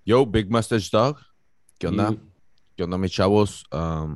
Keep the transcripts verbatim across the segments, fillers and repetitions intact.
Yo, Big Mustache Dog, ¿qué onda? Y ¿Qué onda, mis chavos? Um,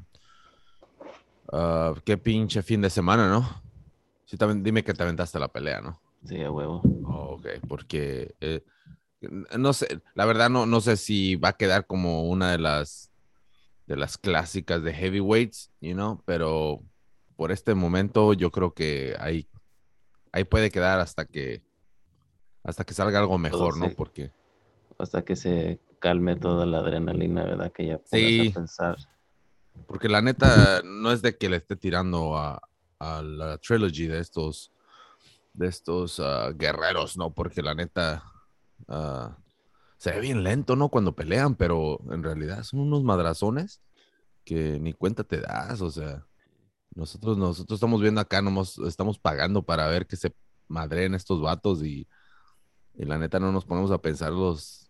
ah, qué pinche fin de semana, ¿no? Sí, también dime que te aventaste la pelea, ¿no? sí, a huevo. Oh, ok, porque eh, no sé, la verdad no, no sé si va a quedar como una de las de las clásicas de heavyweights, you know, pero por este momento yo creo que ahí, ahí puede quedar hasta que hasta que salga algo Todo mejor, ¿no? se, Porque hasta que se calme toda la adrenalina, ¿verdad? Que ya pongas a sí, pensar. porque la neta no es de que le esté tirando a, a la trilogy de estos, de estos uh, guerreros, ¿no? Porque la neta uh, se ve bien lento, ¿no? Cuando pelean, pero en realidad son unos madrazones que ni cuenta te das, o sea, nosotros, nosotros estamos viendo acá, nomás estamos pagando para ver que se madreen estos vatos y, y la neta no nos ponemos a pensar los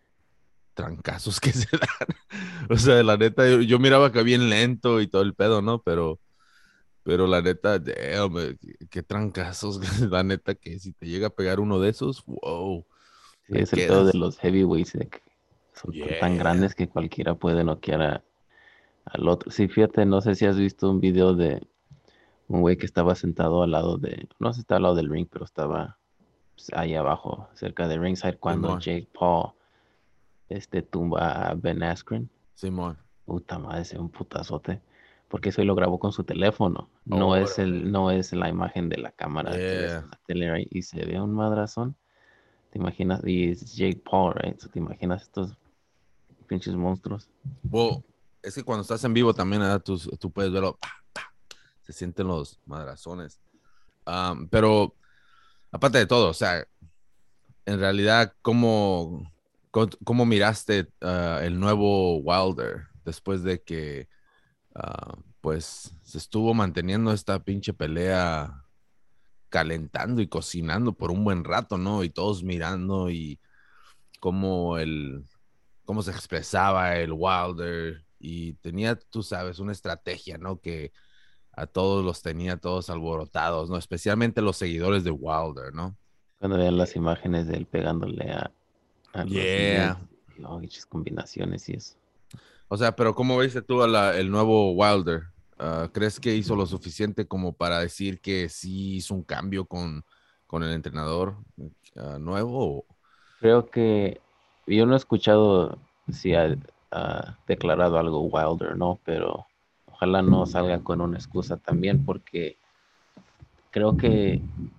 trancazos que se dan. O sea, la neta, yo, yo miraba que bien lento y todo el pedo, ¿no? Pero Pero la neta, damn, eh, qué, qué trancazos, la neta, que si te llega a pegar uno de esos, wow, Sí, ahí es el pedo de quedas. los heavyweights, de que son tan, tan Yeah. grandes que cualquiera puede noquear a- al otro. Sí, fíjate, no sé si has visto un video de un güey que estaba sentado al lado de, no sé si está al lado del ring, pero estaba pues, ahí abajo, cerca de ringside, cuando Simón, Jake Paul este, tumba a Ben Askren. Simón. Puta madre, ese es un putazote. Porque eso lo grabó con su teléfono. No es Órale. el, no es la imagen de la cámara que ves Yeah. en la tele, right? Y se ve un madrazón. Te imaginas, y es Jake Paul, right? So, te imaginas estos pinches monstruos. Well, es que cuando estás en vivo también, ¿verdad? Tú, tú puedes verlo, pa, pa, se sienten los madrazones. Um, pero aparte de todo, o sea, en realidad, ¿cómo, cómo, cómo miraste uh, el nuevo Wilder después de que uh, pues se estuvo manteniendo esta pinche pelea calentando y cocinando por un buen rato, ¿no? Y todos mirando y cómo el, cómo se expresaba el Wilder y tenía, tú sabes, una estrategia, ¿no? Que a todos los tenía todos alborotados, ¿no? Especialmente los seguidores de Wilder, ¿no? Cuando vean las imágenes de él pegándole a, a los Yeah. Miz, y oh, pinches combinaciones y eso. O sea, pero ¿cómo viste tú a la, el nuevo Wilder? Uh, ¿Crees que hizo lo suficiente como para decir que sí hizo un cambio con, con el entrenador uh, nuevo? Creo que yo no he escuchado si ha, ha declarado algo Wilder, ¿no? Pero ojalá no salga con una excusa también, porque creo que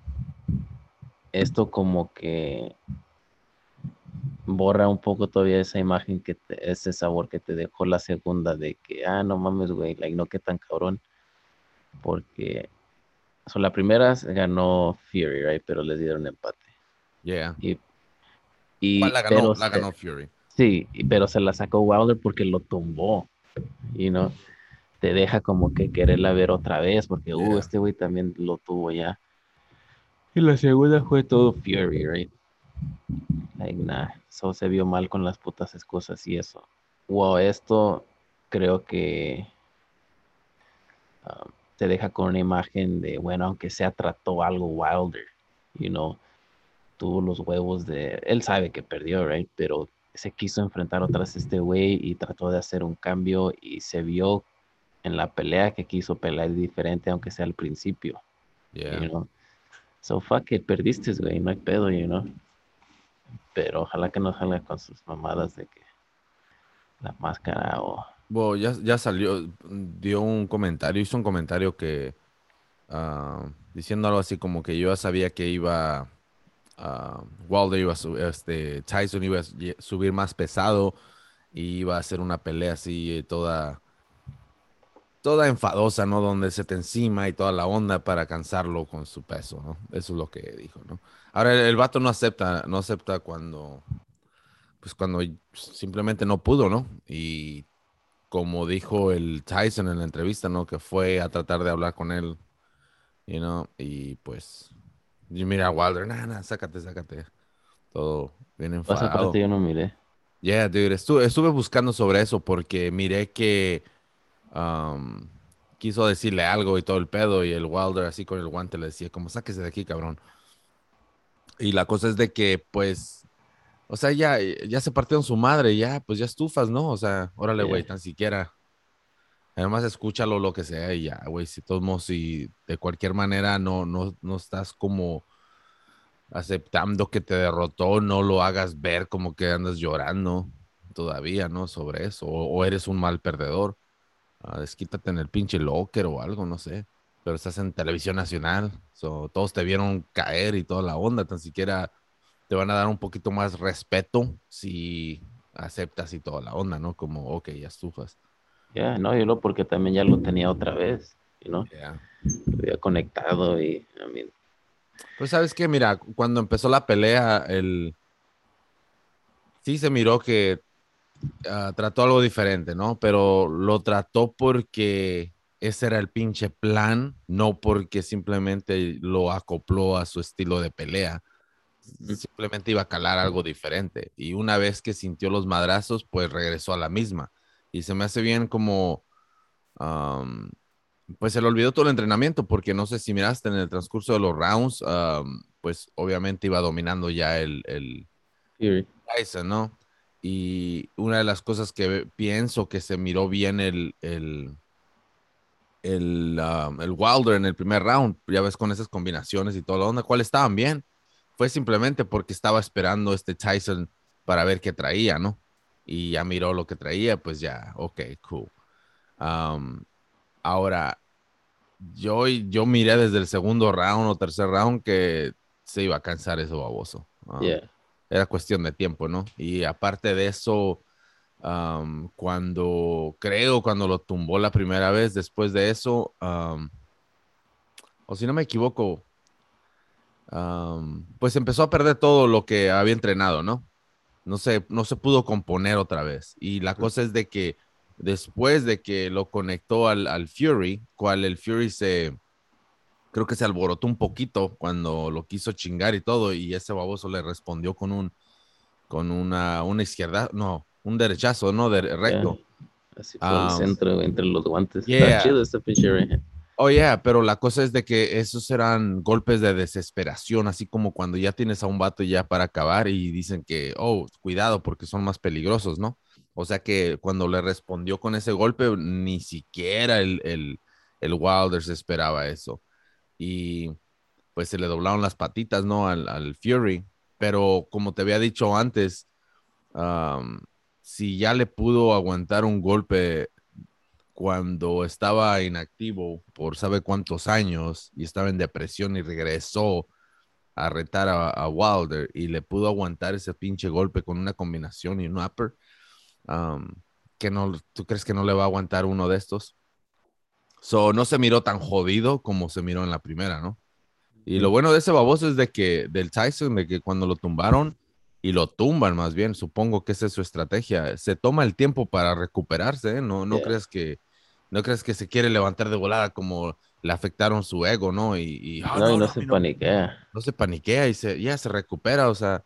esto como que borra un poco todavía esa imagen que te- ese sabor que te dejó la segunda de que, ah, no mames, güey, like, no, qué tan cabrón, porque so, la primera se ganó Fury, right, pero les dieron empate. Yeah. Y, ¿Cuál y la ganó? pero La se, ganó Fury. sí, y- pero se la sacó Wilder porque lo tumbó, y no te deja como que quererla ver otra vez, porque, uh, Yeah. este güey también lo tuvo ya. Y la segunda fue todo Fury, right? Like, nah, eso se vio mal con las putas excusas y eso. Wow, esto creo que um, te deja con una imagen de, bueno, aunque sea trató algo Wilder, you know, tuvo los huevos de, él sabe que perdió, right? Pero se quiso enfrentar otra vez a este güey y trató de hacer un cambio y se vio en la pelea que quiso pelear diferente, aunque sea al principio, Yeah. you know. So fuck it, perdiste, güey, no hay pedo, you know. Pero ojalá que no salga con sus mamadas de que la máscara o Bueno, ya, ya salió, dio un comentario, hizo un comentario que ah, diciendo algo así como que yo ya sabía que iba ah, Wilder iba a su- este Tyson iba a su- subir más pesado y iba a hacer una pelea así eh, toda toda enfadosa, ¿no? Donde se te encima y toda la onda para cansarlo con su peso, ¿no? Eso es lo que dijo, ¿no? Ahora el, el vato no acepta, no acepta cuando pues cuando simplemente no pudo, ¿no? Y como dijo el Tyson en la entrevista, ¿no? Que fue a tratar de hablar con él, you know, y pues, y mira, Wilder, nada, nada, sácate, sácate. Todo bien esa parte enfadado. yo no miré. Yeah, dude, estuve, estuve buscando sobre eso porque miré que um, quiso decirle algo y todo el pedo y el Wilder así con el guante le decía como, sáquese de aquí, cabrón. Y la cosa es de que, pues, O sea, ya, ya se partieron su madre, ya, pues ya estufas, ¿no? O sea, órale, güey, Yeah, tan siquiera. Además, escúchalo lo que sea y ya, güey. Si todos modos, si de cualquier manera no, no, no estás como aceptando que te derrotó, no lo hagas ver como que andas llorando todavía, ¿no? Sobre eso. O, o eres un mal perdedor. Ah, desquítate en el pinche locker o algo, no sé. Pero estás en televisión nacional. So, todos te vieron caer y toda la onda. Tan siquiera te van a dar un poquito más respeto si aceptas y toda la onda, ¿no? Como, ok, ya estufas. yeah, no, yo lo porque también ya lo tenía otra vez, you know, Yeah. lo había conectado y, I mean, Pues sabes que, mira, cuando empezó la pelea, el sí se miró que ah, trató algo diferente, ¿no? Pero lo trató porque ese era el pinche plan, no porque simplemente lo acopló a su estilo de pelea. mm, Simplemente iba a calar algo diferente. Y una vez que sintió los madrazos, pues regresó a la misma. Y se me hace bien como, am, pues se le olvidó todo el entrenamiento, porque no sé si miraste en el transcurso de los rounds, am, pues obviamente iba dominando ya el, el Fury, Tyson, ¿no? Y una de las cosas que pienso que se miró bien el, el, el, um, el Wilder en el primer round, ya ves con esas combinaciones y toda la onda, ¿cuál estaban bien? Fue simplemente porque estaba esperando este Tyson para ver qué traía, ¿no? Y ya miró lo que traía, pues ya, ok, cool. Um, ahora, yo, yo miré desde el segundo round o tercer round que se iba a cansar ese baboso. Um, yeah, era cuestión de tiempo, ¿no? Y aparte de eso, um, cuando creo, cuando lo tumbó la primera vez, después de eso, um, o si no me equivoco, um, pues empezó a perder todo lo que había entrenado, ¿no? No se, no se pudo componer otra vez. Y la mm, cosa es de que después de que lo conectó al, al Fury, cual el Fury se, creo que se alborotó un poquito cuando lo quiso chingar y todo, y ese baboso le respondió con un, con una, una izquierda, no, un derechazo, ¿no? De, yeah, recto. así por el Um, centro, entre los guantes. Está yeah. chido este pinche Rayhead. Oh, yeah, pero la cosa es de que esos eran golpes de desesperación, así como cuando ya tienes a un vato ya para acabar y dicen que, oh, cuidado porque son más peligrosos, ¿no? O sea que cuando le respondió con ese golpe, ni siquiera el, el, el Wilder se esperaba eso. Y pues se le doblaron las patitas, ¿no? Al, al Fury. Pero como te había dicho antes, um, si ya le pudo aguantar un golpe cuando estaba inactivo por sabe cuántos años y estaba en depresión y regresó a retar a, a Wilder y le pudo aguantar ese pinche golpe con una combinación y un upper, um, que no, ¿tú crees que no le va a aguantar uno de estos? So, no se miró tan jodido como se miró en la primera, ¿no? Y Mm, lo bueno de ese baboso es de que, del Tyson, de que cuando lo tumbaron, y lo tumban más bien, supongo que esa es su estrategia, se toma el tiempo para recuperarse, ¿eh? No, no yeah, crees que, no crees que se quiere levantar de volada como le afectaron su ego, ¿no? Y, y oh, no, y no, no no, a se mí no, paniquea. no se paniquea y se, ya se recupera, o sea,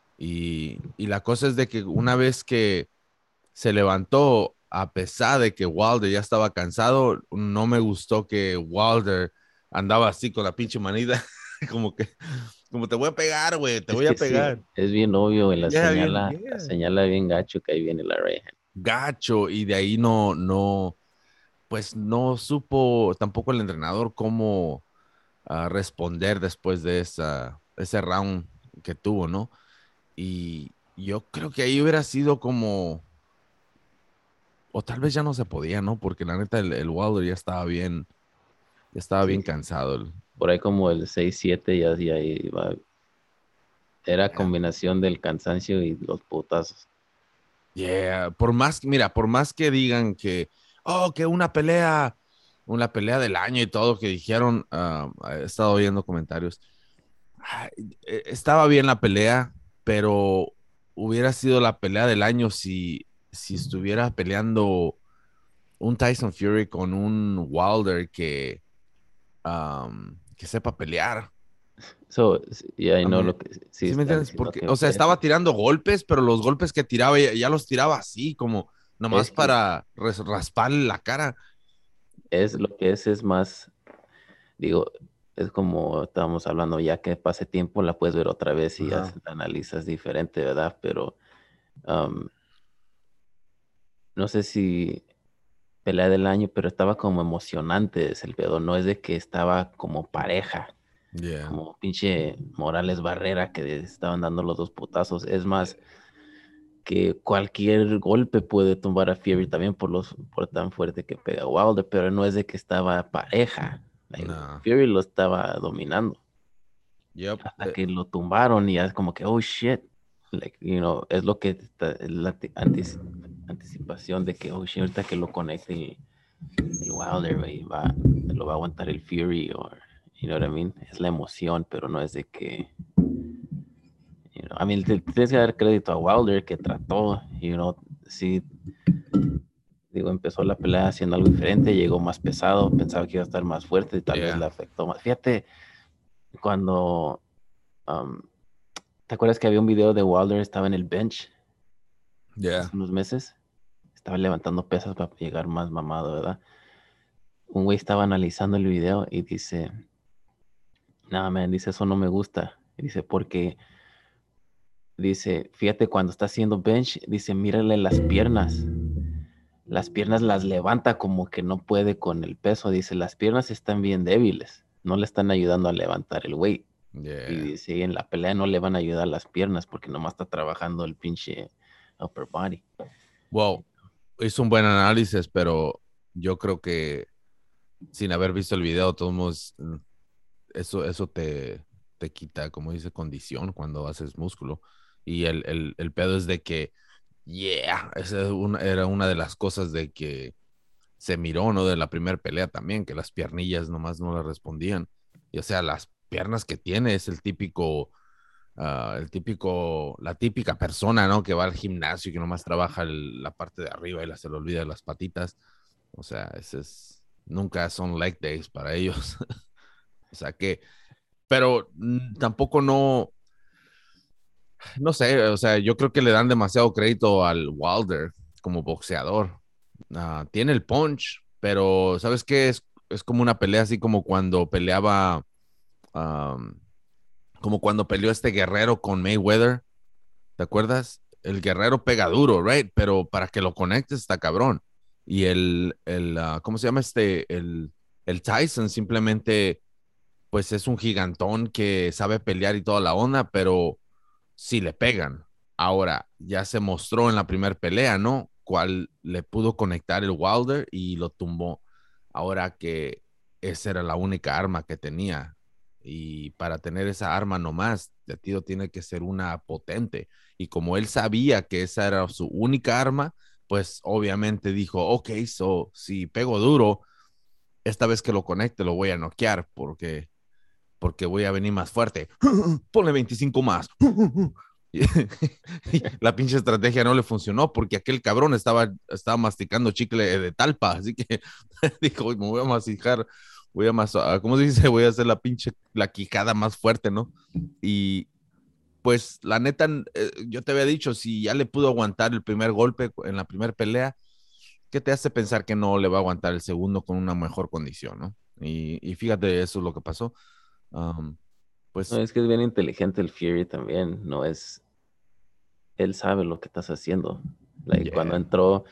y, y la cosa es de que una vez que se levantó, a pesar de que Wilder ya estaba cansado, no me gustó que Wilder andaba así con la pinche manita, como que, como te voy a pegar, güey, te Es voy que a sí, pegar. es bien obvio, en la Ya, bien, señala, la yeah. señala bien gacho que ahí viene la Rayhead. Gacho, y de ahí no, no, pues no supo tampoco el entrenador cómo uh, responder después de esa, ese round que tuvo, ¿no? Y yo creo que ahí hubiera sido como, o tal vez ya no se podía, ¿no? Porque la neta el, el Wilder ya estaba bien, ya estaba Sí, bien cansado. El- por ahí como el seis siete ya, ya iba. Era yeah. combinación del cansancio y los putazos. Yeah, por más, mira, por más que digan que, oh, que una pelea, una pelea del año y todo que dijeron, ah, he estado viendo comentarios. Ay, eh, estaba bien la pelea, pero hubiera sido la pelea del año si, si estuviera peleando un Tyson Fury con un Wilder que, um, que sepa pelear. So, y ahí A no mí, lo que sí ¿sí me están entiendes? diciendo Porque, que o sea, pues, estaba tirando golpes, pero los golpes que tiraba ya, ya los tiraba así, como nomás es que para res- rasparle la cara. es lo que es, es más, digo, es como estábamos hablando, ya que pase tiempo la puedes ver otra vez y ya Ajá. se- la analizas diferente, ¿verdad? Pero um, no sé si pelea del año, pero estaba como emocionante es el pedo, no es de que estaba como pareja, Yeah. como pinche Morales Barrera que estaban dando los dos putazos, es más que cualquier golpe puede tumbar a Fury también por los por tan fuerte que pega Wilder, pero no es de que estaba pareja. Like, Nah. Fury lo estaba dominando Yep. hasta Eh, que lo tumbaron y ya es como que oh shit. Like, you know, es lo que está, es la anti- antis- anticipación de que oh shit, ahorita que lo conecte el, el Wilder, güey, va, lo va a aguantar el Fury o you know what I mean? Es la emoción, pero no es de que you know, I mean, te- te tienes que dar crédito a Wilder que trató, you know, sí. Digo, empezó la pelea haciendo algo diferente, llegó más pesado, pensaba que iba a estar más fuerte y tal vez yeah. le afectó más. Fíjate, cuando, um, ¿te acuerdas que había un video de Wilder, estaba en el bench Yeah. hace unos meses? Estaba levantando pesas para llegar más mamado, ¿verdad? Un güey estaba analizando el video y dice, nada, man, dice, eso no me gusta. Y dice, porque, dice, fíjate, cuando está haciendo bench, dice, mírale las piernas. Las piernas las levanta como que no puede con el peso. Dice, las piernas están bien débiles. No le están ayudando a levantar el weight. Y Yeah. dice, en la pelea no le van a ayudar las piernas porque nomás está trabajando el pinche upper body. Wow. Hizo un buen análisis, pero yo creo que sin haber visto el video, de todos modos, mm, eso, eso te, te quita, como dice, condición cuando haces músculo. Y el, el, el pedo es de que, yeah, esa es una- era una de las cosas de que se miró, ¿no? De la primera pelea también, que las piernillas nomás no le respondían. Y o sea, las piernas que tiene es el típico, uh, el típico, la típica persona, ¿no? Que va al gimnasio y que nomás trabaja el, la parte de arriba y la, se le olvida las patitas. O sea, ese es, nunca son leg days para ellos. O sea que, pero mm, tampoco no, no sé, o sea, yo creo que le dan demasiado crédito al Wilder como boxeador. Uh, tiene el punch, pero ¿sabes qué? Es, es como una pelea así como cuando peleaba, um, como cuando peleó este guerrero con Mayweather. ¿Te acuerdas? El guerrero pega duro, right? Pero para que lo conectes está cabrón. Y el, el uh, ¿cómo se llama este? El, el Tyson simplemente, pues es un gigantón que sabe pelear y toda la onda, pero sí le pegan. Ahora, ya se mostró en la primera pelea, ¿no? Cuál le pudo conectar el Wilder y lo tumbó. Ahora que esa era la única arma que tenía. Y para tener esa arma nomás, de tiro tiene que ser una potente. Y como él sabía que esa era su única arma, pues obviamente dijo, ok, so si pego duro, esta vez que lo conecte lo voy a noquear porque, porque voy a venir más fuerte. Ponle veinticinco más. Y la pinche estrategia no le funcionó porque aquel cabrón estaba, estaba masticando chicle de talpa, así que dijo, me voy a masticar, voy a mas, ¿cómo se dice? Voy a hacer la pinche, la quijada más fuerte, ¿no? Y pues la neta, eh, yo te había dicho, si ya le pudo aguantar el primer golpe en la primera pelea, ¿qué te hace pensar que no le va a aguantar el segundo con una mejor condición, ¿no? Y, y fíjate, eso es lo que pasó. Um, No, pues, es que es bien inteligente el Fury también, no es, él sabe lo que estás haciendo. Like, cuando yeah, entró,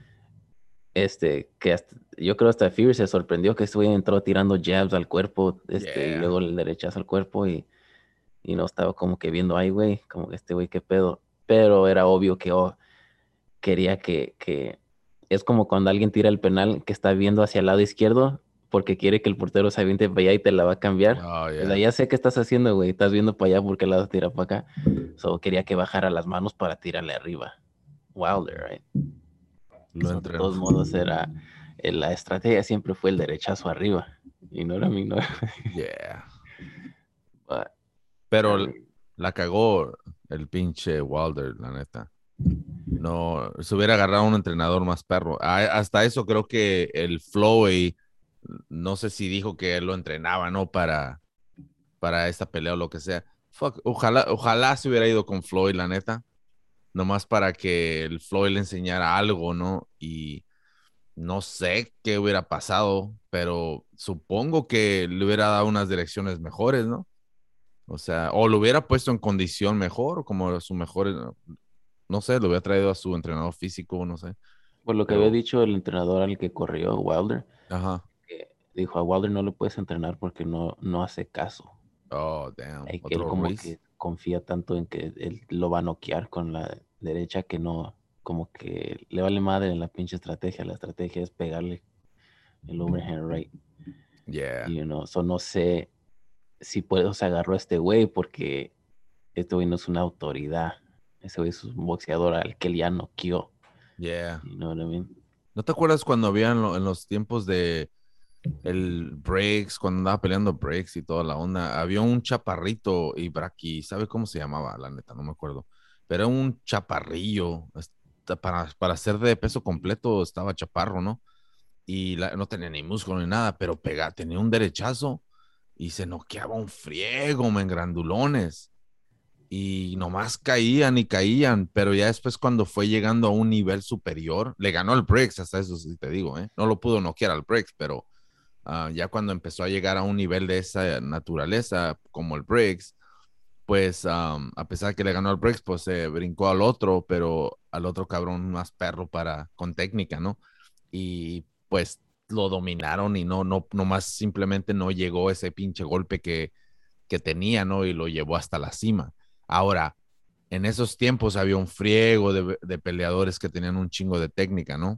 este, que hasta- yo creo hasta Fury se sorprendió que este güey entró tirando jabs al cuerpo, este, y yeah. luego el derechazo al cuerpo y, y no estaba como que viendo, ay, güey, como que este güey, qué pedo. Pero era obvio que oh, quería que, que, es como cuando alguien tira el penal que está viendo hacia el lado izquierdo porque quiere que el portero se aviente para allá y te la va a cambiar. Oh, O sea, yeah. ya sé qué estás haciendo, güey, estás viendo para allá porque el lado tira para acá. Solo quería que bajara las manos para tirarle arriba. Wilder, right? Lo So, de entrenó. todos modos era, eh, la estrategia siempre fue el derechazo arriba. Y no era mi, no era, Yeah. but, Pero I l- mean, la cagó el pinche Wilder, la neta. No, se hubiera agarrado un entrenador más perro. A- hasta eso creo que el Floyd, no sé si dijo que lo entrenaba, ¿no? Para, para esta pelea o lo que sea. Fuck, ojalá, ojalá se hubiera ido con Floyd, la neta. Nomás para que el Floyd le enseñara algo, ¿no? Y no sé qué hubiera pasado, pero supongo que le hubiera dado unas direcciones mejores, ¿no? O sea, o lo hubiera puesto en condición mejor, como su mejor, eh, no sé, lo hubiera traído a su entrenador físico, no sé, Por lo que había pero, dicho el entrenador al que corrió, Wilder, ajá. que dijo a Wilder no lo puedes entrenar porque no, no hace caso. Oh, damn. Hay que él Otro como Ruiz. que confía tanto en que él lo va a noquear con la derecha que no, como que le vale madre en la pinche estrategia. La estrategia es pegarle el overhand right. Yeah, Y you know, so no sé si puedo se agarró a este güey porque este güey no es una autoridad. Ese güey es un boxeador al que él ya noqueó. yeah. You know what I mean? ¿No te acuerdas cuando había en, lo- en los tiempos de el breaks, cuando andaba peleando breaks y toda la onda? Había un chaparrito Ibraki, ¿sabe cómo se llamaba? La neta, no me acuerdo. Pero era un chaparrillo. Esta- Para, para ser de peso completo estaba chaparro, ¿no? Y la- no tenía ni músculo ni nada, pero pega, tenía un derechazo y se noqueaba un friego, men, grandulones. Y nomás caían y caían, pero ya después cuando fue llegando a un nivel superior, le ganó al Briggs, hasta eso sí te digo, ¿eh? No lo pudo noquear al Briggs, pero uh, ya cuando empezó a llegar a un nivel de esa naturaleza como el Briggs, pues um, a pesar de que le ganó al Briggs, pues se eh, brincó al otro, pero al otro cabrón más perro para, con técnica, ¿no? Y pues lo dominaron y no, no, nomás simplemente no llegó ese pinche golpe que, que tenía, ¿no? Y lo llevó hasta la cima. Ahora, en esos tiempos había un friego de, de peleadores que tenían un chingo de técnica, ¿no?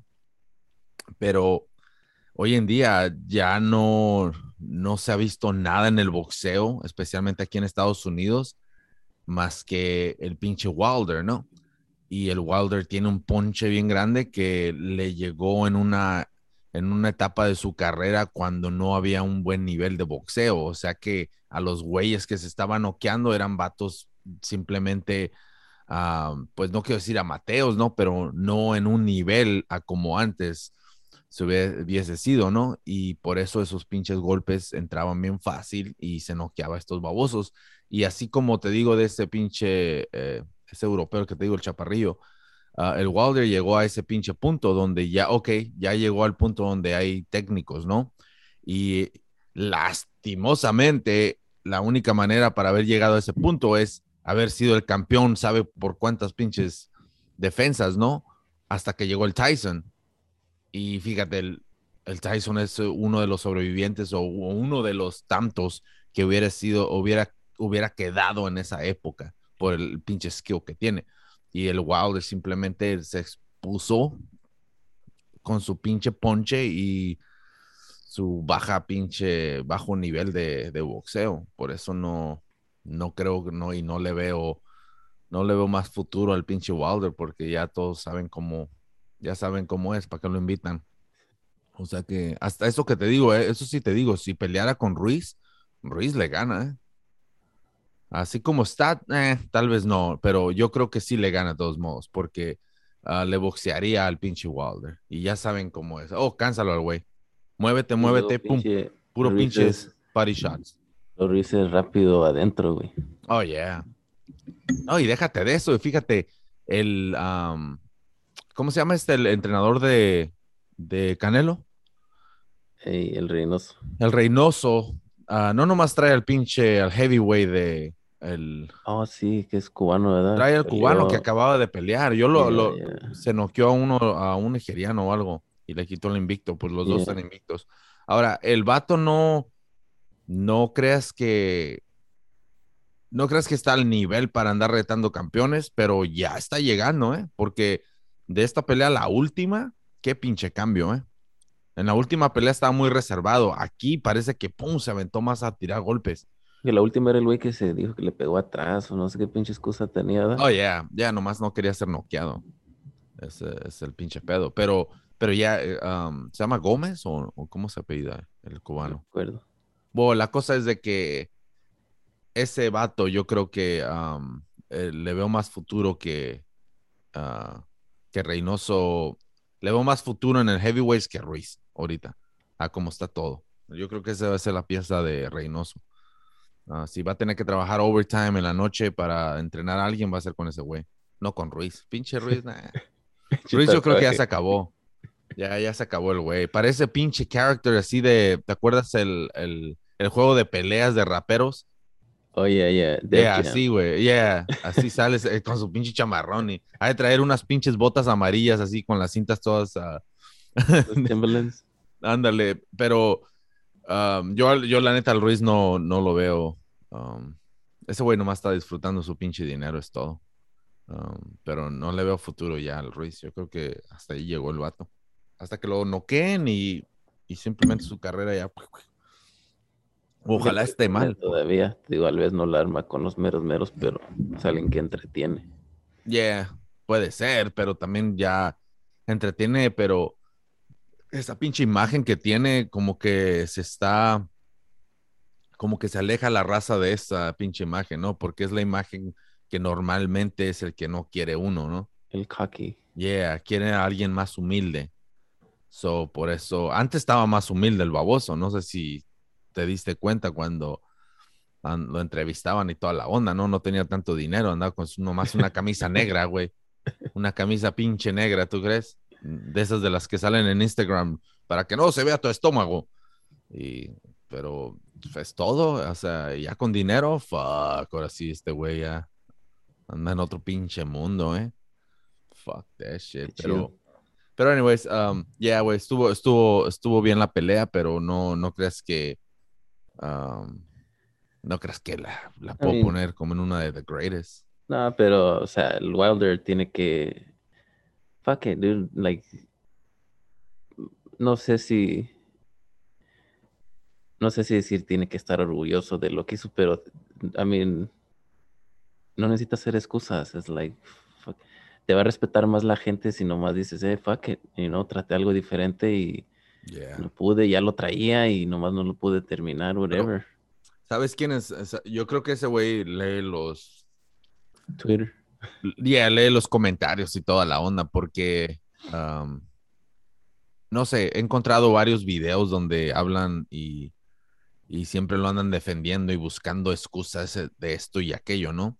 Pero hoy en día ya no, no se ha visto nada en el boxeo, especialmente aquí en Estados Unidos, más que el pinche Wilder, ¿no? Y el Wilder tiene un ponche bien grande que le llegó en una, en una etapa de su carrera cuando no había un buen nivel de boxeo. O sea que a los güeyes que se estaban noqueando eran vatos simplemente, uh, pues no quiero decir amateos, ¿no? Pero no en un nivel a como antes se hubiese sido, ¿no? Y por eso esos pinches golpes entraban bien fácil y se noqueaba a estos babosos. Y así como te digo de ese pinche, eh, ese europeo que te digo, el chaparrillo, uh, el Wilder llegó a ese pinche punto donde ya, ok, ya llegó al punto donde hay técnicos, ¿no? Y lastimosamente, la única manera para haber llegado a ese punto es haber sido el campeón, sabe por cuántas pinches defensas, ¿no? Hasta que llegó el Tyson. Y fíjate, el, el Tyson es uno de los sobrevivientes o uno de los tantos que hubiera sido, hubiera, hubiera quedado en esa época por el pinche skill que tiene. Y el Wilder simplemente se expuso con su pinche ponche y su baja pinche, bajo nivel de, de boxeo. Por eso no, no creo, no, y no le veo, no le veo más futuro al pinche Wilder porque ya todos saben cómo, ya saben cómo es, para qué lo invitan. O sea que hasta eso que te digo, eh, eso sí te digo, si peleara con Ruiz, Ruiz le gana, ¿eh? Así como está, eh, tal vez no, pero yo creo que sí le gana de todos modos, porque uh, le boxearía al pinche Wilder. Y ya saben cómo es. Oh, cánsalo al güey. Muévete, Y luego muévete, pum. pinche Puro Ruiz pinches es, body shots. Ruiz es rápido adentro, güey. Oh, yeah. No, y déjate de eso, y fíjate, el, um, ¿cómo se llama este, el entrenador de, de Canelo? Ey, el Reynoso. El Reynoso, uh, no nomás trae al pinche, al heavyweight de, el, Oh, sí, que es cubano, ¿verdad? trae al cubano que Peleó. acababa de pelear. Yo lo, Yeah, lo yeah, se noqueó a uno, a un nigeriano o algo, y le quitó el invicto, pues los dos yeah. están invictos. Ahora, el vato no, no creas que, no creas que está al nivel para andar retando campeones, pero ya está llegando, ¿eh? Porque de esta pelea, la última, qué pinche cambio, ¿eh? En la última pelea estaba muy reservado. Aquí parece que, pum, se aventó más a tirar golpes. Que la última era el güey que se dijo que le pegó atrás o no sé qué pinche excusa tenía, ¿verdad? Oh, ya, yeah, ya, yeah, nomás no quería ser noqueado. Ese es el pinche pedo. Pero, pero ya, eh, um, ¿se llama Gómez o, o cómo se apellida el No me cubano? acuerdo. Bueno, la cosa es de que ese vato yo creo que um, eh, le veo más futuro que, uh, que Reynoso. Le veo más futuro en el heavyweights que Ruiz ahorita, a cómo está todo. Yo creo que esa va a ser la pieza de Reynoso. Uh, si va a tener que trabajar overtime en la noche para entrenar a alguien, va a ser con ese güey. No con Ruiz. Pinche Ruiz, nah. Pinche Ruiz yo creo que ya se tatuaje. acabó. Ya, ya se acabó el güey. Parece pinche character así de, ¿te acuerdas el, el, el juego de peleas de raperos? Oye, oh, yeah, Def Yeah, Jam. así, güey. Yeah, así sales eh, con su pinche chamarrón y hay de traer unas pinches botas amarillas así con las cintas todas. ah, Los Timberlands. Ándale, pero um, yo, yo la neta al Ruiz no, no lo veo. um, Ese güey nomás está disfrutando su pinche dinero, es todo. Um, pero no le veo futuro ya al Ruiz. Yo creo que hasta ahí llegó el vato. Hasta que lo noqueen y, y simplemente su carrera ya. Yo Ojalá creo esté que tiene mal. todavía. Digo, tal vez no la arma con los meros meros, pero es alguien que entretiene. Yeah, puede ser, pero también ya entretiene, pero esa pinche imagen que tiene, como que se está, como que se aleja la raza de esa pinche imagen, ¿no? Porque es la imagen que normalmente es el que no quiere uno, ¿no? El cocky. Yeah, quiere a alguien más humilde. So, por eso, antes estaba más humilde el baboso, no sé si te diste cuenta cuando an- lo entrevistaban y toda la onda, ¿no? No tenía tanto dinero, andaba con su- nomás una camisa negra, güey. Una camisa pinche negra, ¿tú crees? De esas de las que salen en Instagram, para que no se vea tu estómago. Y, pero es todo, o sea, ya con dinero, fuck, ahora sí, este güey ya anda en otro pinche mundo, ¿eh? Fuck that shit, Qué chido. pero... Pero anyways, um, yeah, güey, estuvo, estuvo, estuvo bien la pelea, pero no, no creas que, um, no creas que la, la I puedo mean, poner como en una de the greatest. no, pero, o sea, el Wilder tiene que. Fuck it, dude. Like, no sé si. No sé si decir tiene que estar orgulloso de lo que hizo, pero, I mean, no necesita hacer excusas. Es like, fuck. Te va a respetar más la gente si nomás dices, eh, fuck it, you know, traté algo diferente y Yeah. no pude, ya lo traía y nomás no lo pude terminar, Pero, whatever. ¿sabes quién es? Esa- Yo creo que ese güey lee los, Twitter. yeah, lee los comentarios y toda la onda, porque, um, no sé, he encontrado varios videos donde hablan y, y siempre lo andan defendiendo y buscando excusas de esto y aquello, ¿no?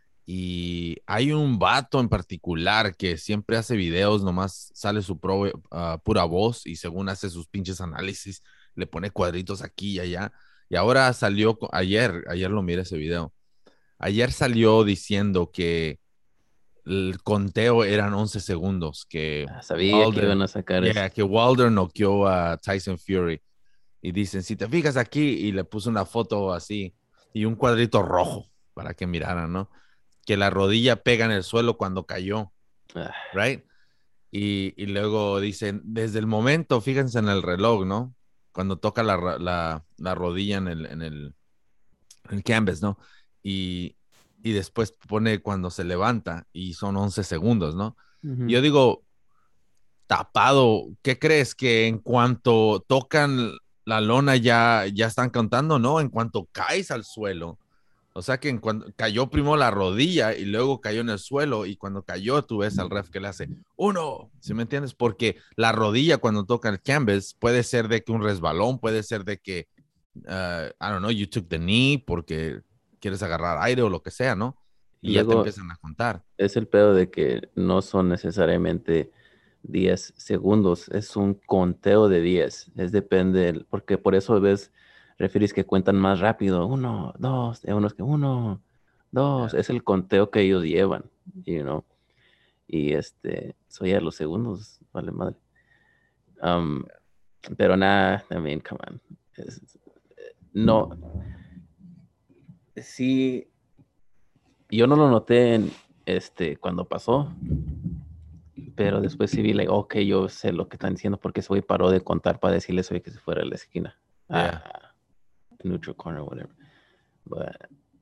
Y hay un vato en particular que siempre hace videos, nomás sale su pro, uh, pura voz y según hace sus pinches análisis, le pone cuadritos aquí y allá. Y ahora salió, ayer, ayer lo miré ese video, ayer salió diciendo que el conteo eran once segundos, que Ah, sabía que Wilder, iban a sacar eso. yeah, que Wilder noqueó a Tyson Fury. Y dicen, si te fijas aquí, y le puso una foto así y un cuadrito rojo para que miraran, ¿no? Que la rodilla pega en el suelo cuando cayó, Ah, ¿right? Y, y luego dicen, desde el momento, fíjense en el reloj, ¿no? Cuando toca la, la, la rodilla en el, en el, en el canvas, ¿no? Y, y después pone cuando se levanta y son once segundos, ¿no? Y ujú. yo digo, tapado, ¿qué crees? Que en cuanto tocan la lona ya, ya están contando, ¿no? En cuanto caes al suelo. O sea que en cuando cayó primero la rodilla y luego cayó en el suelo y cuando cayó tú ves al ref que le hace uno, ¿sí me entiendes? Porque la rodilla cuando toca el canvas puede ser de que un resbalón, puede ser de que, uh, I don't know, you took the knee porque quieres agarrar aire o lo que sea, ¿no? Y Y ya te luego empiezan a contar. es el pedo de que no son necesariamente diez segundos, es un conteo de diez. Es depende, del- porque por eso ves referees que cuentan más rápido. Uno, dos, hay unos que uno, dos. Yeah. Es el conteo que ellos llevan, you know. Y este, soy a los segundos, vale madre. Um, pero nada, I mean, come on. Es- no, sí, yo no lo noté en este cuando pasó, pero después sí vi, like, ok, yo sé lo que están diciendo porque ese güey paró de contar para decirles hoy que se fuera a la esquina. Yeah. A neutral corner, whatever. But,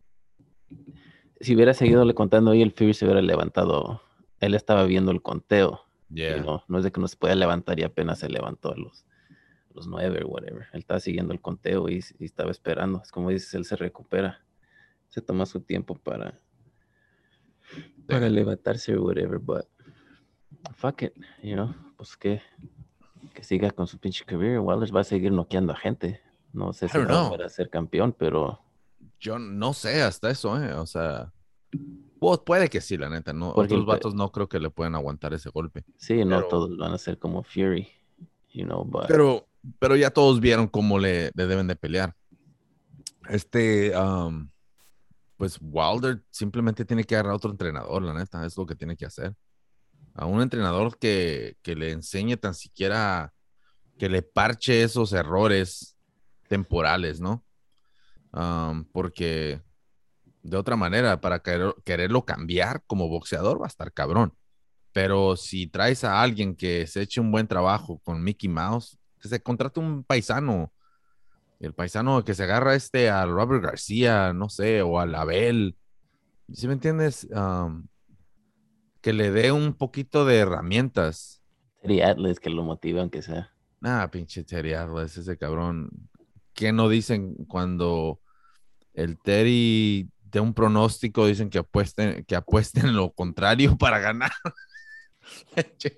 si hubiera seguido le contando hoy, el Fury se hubiera levantado. Él estaba viendo el conteo. You Yeah. know, no es de que no se pueda levantar y apenas se levantó a los, los nueve o whatever. Él estaba siguiendo el conteo y, y estaba esperando. Es como dices, él se recupera. Se toma su tiempo para, para Sí. levantarse o whatever, but fuck it, you know, pues que, que siga con su pinche career. Wilder va a seguir noqueando a gente. No sé I si don't va a volver know. a ser campeón, pero Yo no sé hasta eso, ¿eh? O sea, pues puede que sí, la neta, ¿no? porque Otros el pe- vatos no creo que le puedan aguantar ese golpe. sí, no Pero, todos van a ser como Fury. you know, but Pero, pero ya todos vieron cómo le, le deben de pelear. Este, um, pues Wilder simplemente tiene que agarrar a otro entrenador, la neta, es lo que tiene que hacer. A un entrenador que, que le enseñe tan siquiera, que le parche esos errores temporales, ¿no? Um, porque de otra manera, para querer, quererlo cambiar como boxeador va a estar cabrón. Pero si traes a alguien que se eche un buen trabajo con Mickey Mouse, que se contrate un paisano, el paisano que se agarra este a Robert García, no sé, o a Label, ¿sí me entiendes? Um, que le dé un poquito de herramientas. sería Atlas que lo motive aunque sea. Ah, pinche Terry Atlas, ese cabrón. ¿Qué no dicen cuando el Terry de un pronóstico dicen que apuesten, que apuesten en lo contrario para ganar? ese,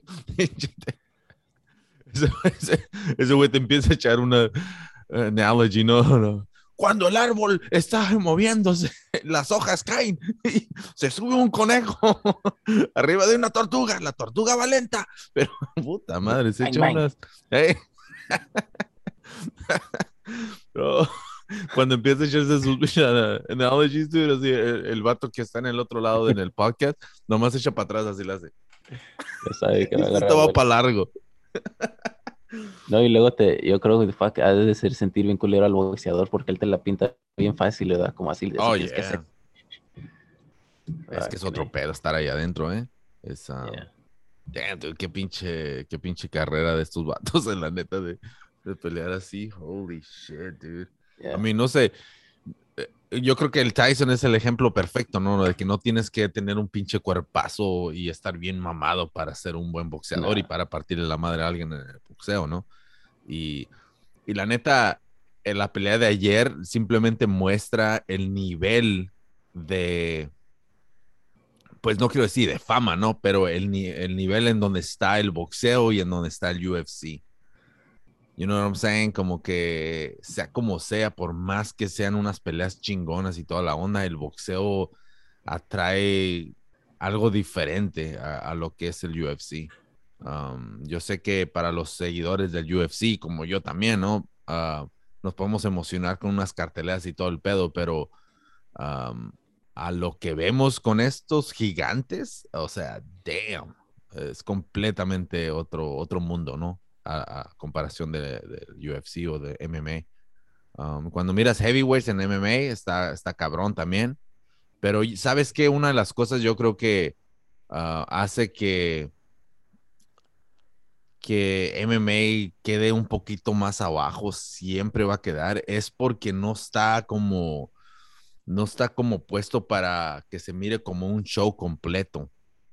ese, ese güey te empieza a echar una uh, analogy, no, no. Cuando el árbol está moviéndose, las hojas caen y se sube un conejo arriba de una tortuga. La tortuga va lenta, pero puta madre, se Bang, echa bang. unas. ¿Eh? Bro, cuando empieza a echarse sus analogies, dude, así, el, el vato que está en el otro lado en el podcast, nomás se echa para atrás, así lo hace. Ya sabe que va a agarrar Esto va vuelo. para largo. No, y luego te, yo creo que fuck, ha de ser sentir bien culero al boxeador porque él te la pinta bien fácil, ¿verdad? Como así, así Oh, tienes que hacer. yeah. Es Ah, que es que otro le- pedo estar ahí adentro, ¿eh? Es, um, yeah. damn, dude, qué pinche, qué pinche carrera de estos vatos, en la neta, de, de pelear así. Holy shit, dude. A Yeah. mí, no sé, eh, yo creo que el Tyson es el ejemplo perfecto, ¿no? De que no tienes que tener un pinche cuerpazo y estar bien mamado para ser un buen boxeador y Nah. para partirle la madre a alguien en el boxeo, ¿no? Y, y la neta, en la pelea de ayer simplemente muestra el nivel de, pues no quiero decir de fama, ¿no? Pero el, ni el nivel en donde está el boxeo y en donde está el U F C. You know what I'm saying? Como que sea como sea, por más que sean unas peleas chingonas y toda la onda, el boxeo atrae algo diferente a, a lo que es el U F C. Um, yo sé que para los seguidores del U F C, como yo también, ¿no? Uh, nos podemos emocionar con unas carteleras y todo el pedo, pero um, a lo que vemos con estos gigantes, o sea, damn, es completamente otro, otro mundo, ¿no? A, a comparación de, de U F C o de M M A. Um, cuando miras heavyweights en M M A, está, está cabrón también. Pero, ¿sabes qué? Una de las cosas yo creo que uh, hace que, que M M A quede un poquito más abajo, siempre va a quedar, es porque no está como no está como puesto para que se mire como un show completo.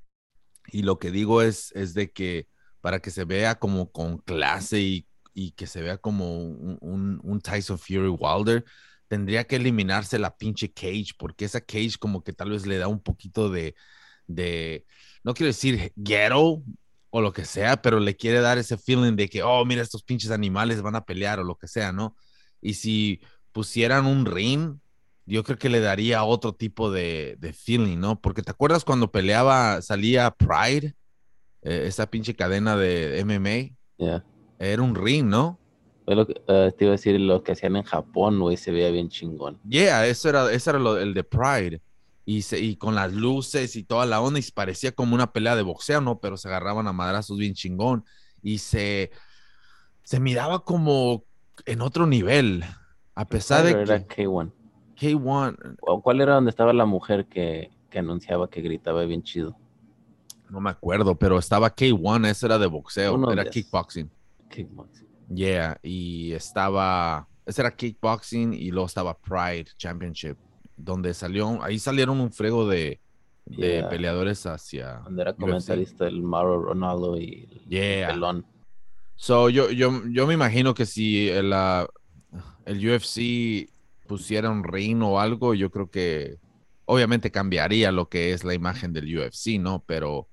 Y lo que digo es, es de que para que se vea como con clase y, y que se vea como un, un, un Tyson Fury Wilder, tendría que eliminarse la pinche cage, porque esa cage como que tal vez le da un poquito de, de no quiero decir ghetto o lo que sea, pero le quiere dar ese feeling de que, oh, mira, estos pinches animales van a pelear o lo que sea, ¿no? Y si pusieran un ring, yo creo que le daría otro tipo de, de feeling, ¿no? Porque te acuerdas cuando peleaba, salía Pride, eh, esa pinche cadena de M M A, Yeah. era un ring, ¿no? Fue lo que, eh, te iba a decir, lo que hacían en Japón, güey, se veía bien chingón. Yeah, eso era, eso era lo, el de Pride. Y, se, y con las luces y toda la onda, y parecía como una pelea de boxeo, ¿no? Pero se agarraban a madrazos bien chingón. Y se, se miraba como en otro nivel. A pesar Pride de era que K uno. K uno, ¿O ¿Cuál era donde estaba la mujer que, que anunciaba que gritaba bien chido? no me acuerdo, pero estaba K uno, ese era de boxeo, Uno era de esos. kickboxing. Kickboxing. Yeah, y estaba, ese era kickboxing y luego estaba Pride Championship, donde salió, ahí salieron un frego de, de Yeah. peleadores hacia Donde era U F C. comentarista el Mauro Ronaldo y el, el Yeah. pelón. So, yo, yo, yo me imagino que si el, uh, el U F C pusiera un ring o algo, yo creo que obviamente cambiaría lo que es la imagen del U F C, ¿no? Pero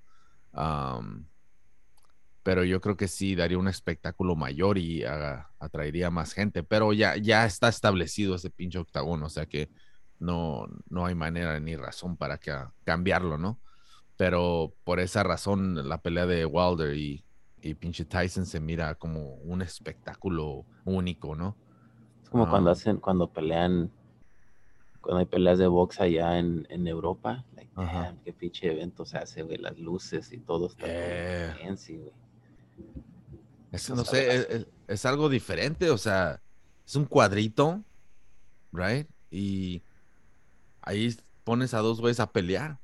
um, pero yo creo que sí daría un espectáculo mayor y uh, atraería más gente, pero ya, ya está establecido ese pinche octágono, o sea que no, no hay manera ni razón para que, uh, cambiarlo, ¿no? Pero por esa razón la pelea de Wilder y, y pinche Tyson se mira como un espectáculo único, ¿no? Es como cuando Um, hacen, cuando pelean, cuando hay peleas de box allá en, en Europa. Like, ajá. damn, qué pinche evento se hace, güey. Las luces y todo está todo Yeah. fancy, güey. Es, No no saben sé, es, hacer. es- es algo diferente, o sea, es un cuadrito, right? Y ahí pones a dos güeyes a pelear.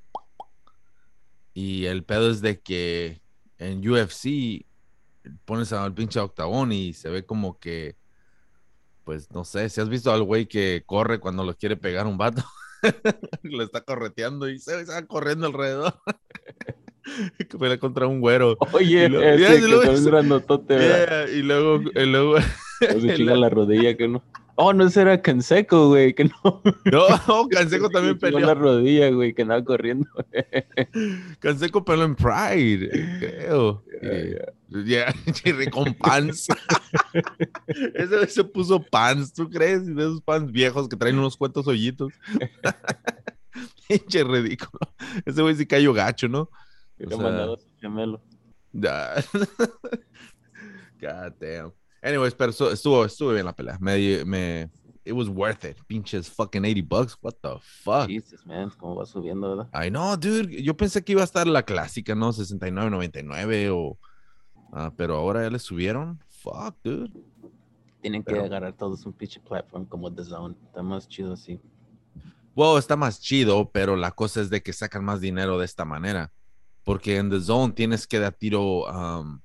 Y el pedo es de que en U F C pones al pinche octagón y se ve como que, pues no sé, si has visto al güey que corre cuando lo quiere pegar un vato, lo está correteando y se, se va corriendo alrededor, que pelea contra un güero. Y Oye, luego, yeah, ese y que luego, está un grandotote, ¿verdad? yeah, y luego, y luego No se chinga el- la rodilla, que no. Oh, no, ese era Canseco, güey, que no. no, Canseco Ese que también se chingó la peleó. rodilla, güey, que andaba corriendo. Canseco peleó en Pride, creo. Ya, Y, ya. yeah, Jerry con pants. Ese güey se puso pants, ¿tú crees? Y de esos pants viejos que traen unos cuantos hoyitos. Pinche ridículo. Ese güey sí cayó gacho, ¿no? O Hubiera mandado sea, a su gemelo. ya. God damn. Anyways, pero estu- estuvo, estuvo bien la pelea. Me, me, it was worth it. Pinches fucking eighty bucks. What the fuck? Jesus, man, cómo va subiendo, ¿verdad? I know, dude. Yo pensé que iba a estar la clásica, ¿no? sesenta y nueve noventa y nueve o... ah, pero ahora ya le subieron. Fuck, dude. Tienen que Pero, agarrar todos un pinche platform como The Zone. Está más chido así. wow, está más chido, pero la cosa es de que sacan más dinero de esta manera. Porque en The Zone tienes que dar tiro, um,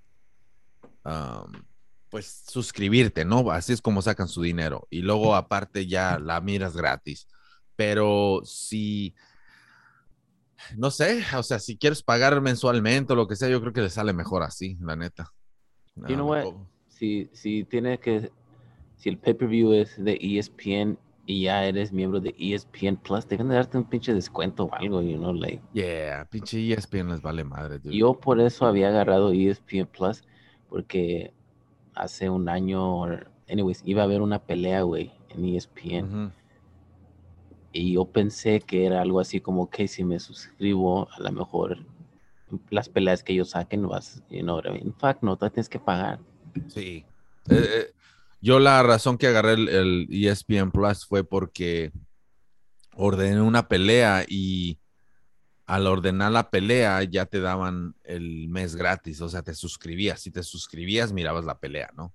um, pues, suscribirte, ¿no? Así es como sacan su dinero. Y luego, aparte, ya la miras gratis. Pero si, no sé, o sea, si quieres pagar mensualmente o lo que sea, yo creo que le sale mejor así, la neta. You know Um, what? co- Si, si tiene que, si el pay-per-view es de E S P N y ya eres miembro de E S P N Plus, deben de darte un pinche descuento o algo, you know, like. yeah, pinche E S P N les vale madre, dude. Yo por eso había agarrado E S P N Plus, porque hace un año, or- anyways, iba a haber una pelea, güey, en E S P N. Ujú. Y yo pensé que era algo así como que si me suscribo, a lo mejor las peleas que ellos saquen, vas, you know what I mean? In fact, no, tú tienes que pagar. Sí. Eh, eh, yo la razón que agarré el, el E S P N Plus fue porque ordené una pelea y al ordenar la pelea ya te daban el mes gratis, o sea, te suscribías. Si te suscribías, mirabas la pelea, ¿no?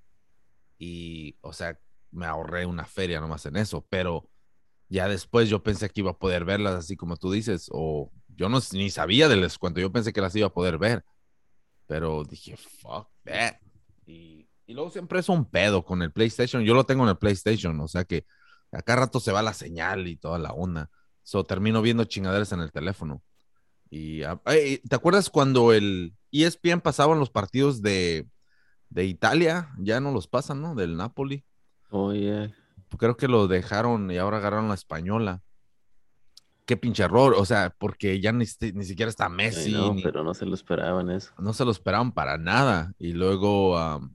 Y, o sea, me ahorré una feria nomás en eso, pero ya después yo pensé que iba a poder verlas así como tú dices, o yo no ni sabía del descuento, yo pensé que las iba a poder ver, pero dije, fuck that. Y, y luego siempre es un pedo con el PlayStation, yo lo tengo en el PlayStation, o sea que acá rato se va la señal y toda la onda, so termino viendo chingaderas en el teléfono. Y, ah, ay, ¿te acuerdas cuando el E S P N pasaban los partidos de, de Italia? Ya no los pasan, ¿no? Del Napoli. Oye, Creo que lo dejaron y ahora agarraron la española. Qué pinche error, o sea, porque ya ni, ni siquiera está ay Messi, no, ni pero no se lo esperaban eso. no se lo esperaban para nada. Y luego, um,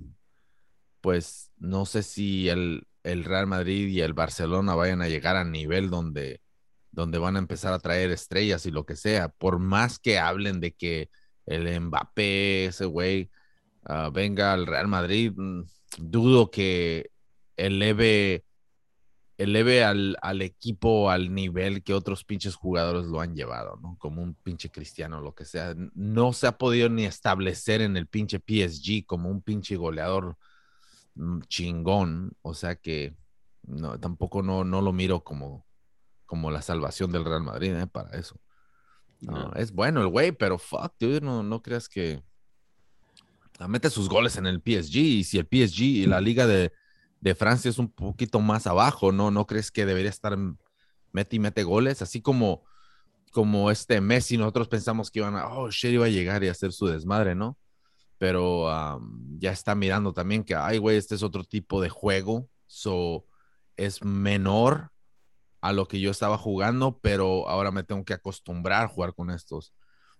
pues, no sé si el, el Real Madrid y el Barcelona vayan a llegar a nivel donde, donde van a empezar a traer estrellas y lo que sea. Por más que hablen de que el Mbappé, ese güey, uh, venga al Real Madrid, mm, dudo que eleve, eleve al, al, equipo al nivel que otros pinches jugadores lo han llevado, ¿no? Como un pinche Cristiano, lo que sea. No se ha podido ni establecer en el pinche P S G como un pinche goleador mm, chingón, o sea que no, tampoco no, no lo miro como, como la salvación del Real Madrid, ¿eh? Para eso. No, No, es bueno el güey, pero fuck, dude, no, no creas que ah, mete sus goles en el P S G y si el P S G y la Liga de, de Francia es un poquito más abajo, ¿no? ¿No crees que debería estar mete y mete goles? Así como, como este Messi, nosotros pensamos que iban a, oh, shit, iba a llegar y hacer su desmadre, ¿no? Pero um, ya está mirando también que, ay, güey, este es otro tipo de juego, so es menor a lo que yo estaba jugando, pero ahora me tengo que acostumbrar a jugar con estos.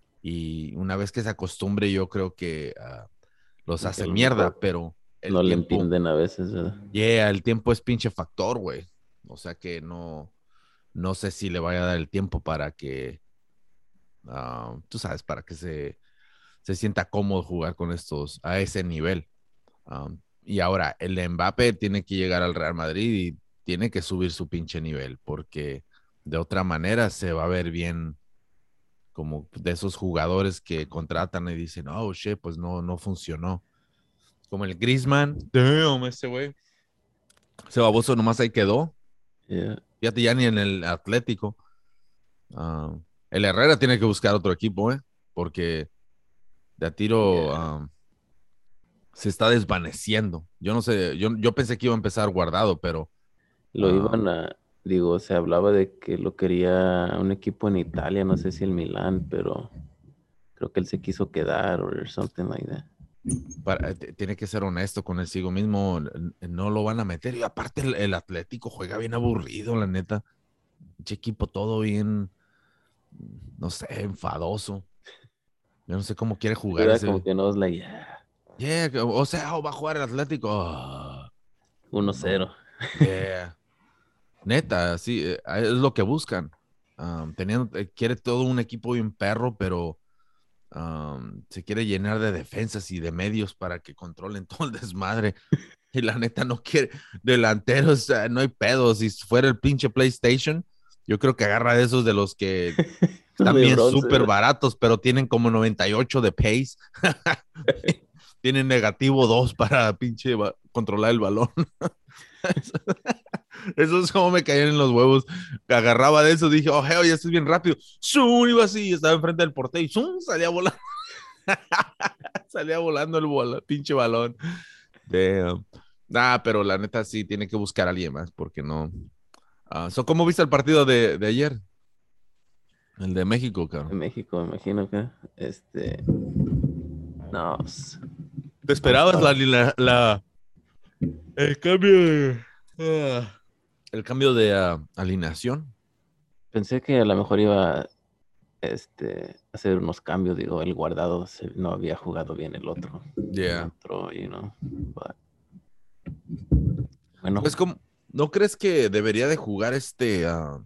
Y una vez que se acostumbre, yo creo que uh, los que hace a lo mejor mierda, pero el no le tiempo, entienden a veces, ¿verdad? yeah, el tiempo es pinche factor, güey. O sea que no, no sé si le vaya a dar el tiempo para que, uh, tú sabes, para que se se sienta cómodo jugar con estos a ese nivel. Um, y ahora el de Mbappé tiene que llegar al Real Madrid y tiene que subir su pinche nivel, porque de otra manera se va a ver bien como de esos jugadores que contratan y dicen, oh, shit, pues no, no funcionó. Como el Griezmann, damn, ese güey. Ese baboso nomás ahí quedó. Yeah, Fíjate, ya ni en el Atlético. Uh, el Herrera tiene que buscar otro equipo, ¿eh? Porque de a tiro yeah. uh, se está desvaneciendo. Yo no sé, yo, yo pensé que iba a empezar guardado, pero Lo uh, iban a, digo, se hablaba de que lo quería un equipo en Italia, no sé si el Milán, pero creo que él se quiso quedar o something like that. para, tiene que ser honesto con el sigo mismo. No lo van a meter. Y aparte, el, el Atlético juega bien aburrido, la neta. Che equipo todo bien, no sé, enfadoso. Yo no sé cómo quiere Sí, jugar ¿verdad? Como ese. que no es like, yeah, Yeah, o sea, oh, va a jugar el Atlético. Oh, uno no, cero. yeah. Neta, sí, eh, es lo que buscan. Um, teniendo, eh, quiere todo un equipo bien perro, pero um, se quiere llenar de defensas y de medios para que controlen todo el desmadre. Y la neta no quiere delanteros, o sea, no hay pedo. Si fuera el pinche PlayStation, yo creo que agarra de esos de los que están De bien bronce, súper ¿verdad? baratos, pero tienen como noventa y ocho de pace. Tienen negativo dos para pinche ba- controlar el balón. Eso es como me caían en los huevos. Agarraba de eso, dije, oh, hell, ya estoy bien rápido. ¡Zum! Iba así, estaba enfrente del portero y ¡zum! Salía volando. Salía volando el bola, pinche balón. Damn. Nah, pero la neta sí tiene que buscar a alguien más, porque no. Uh, so, ¿cómo viste el partido de, de ayer? El de México, cabrón. En México, me imagino que, este, no, pues, ¿Te no esperabas la, estaba. la, la- el cambio de, ah, el cambio de ah, alineación? Pensé que a lo mejor iba, este, a hacer unos cambios, digo, el guardado se- no había jugado bien el otro, no Yeah. entró, you know, but, bueno, Pues, como, ¿no crees que debería de jugar este ah,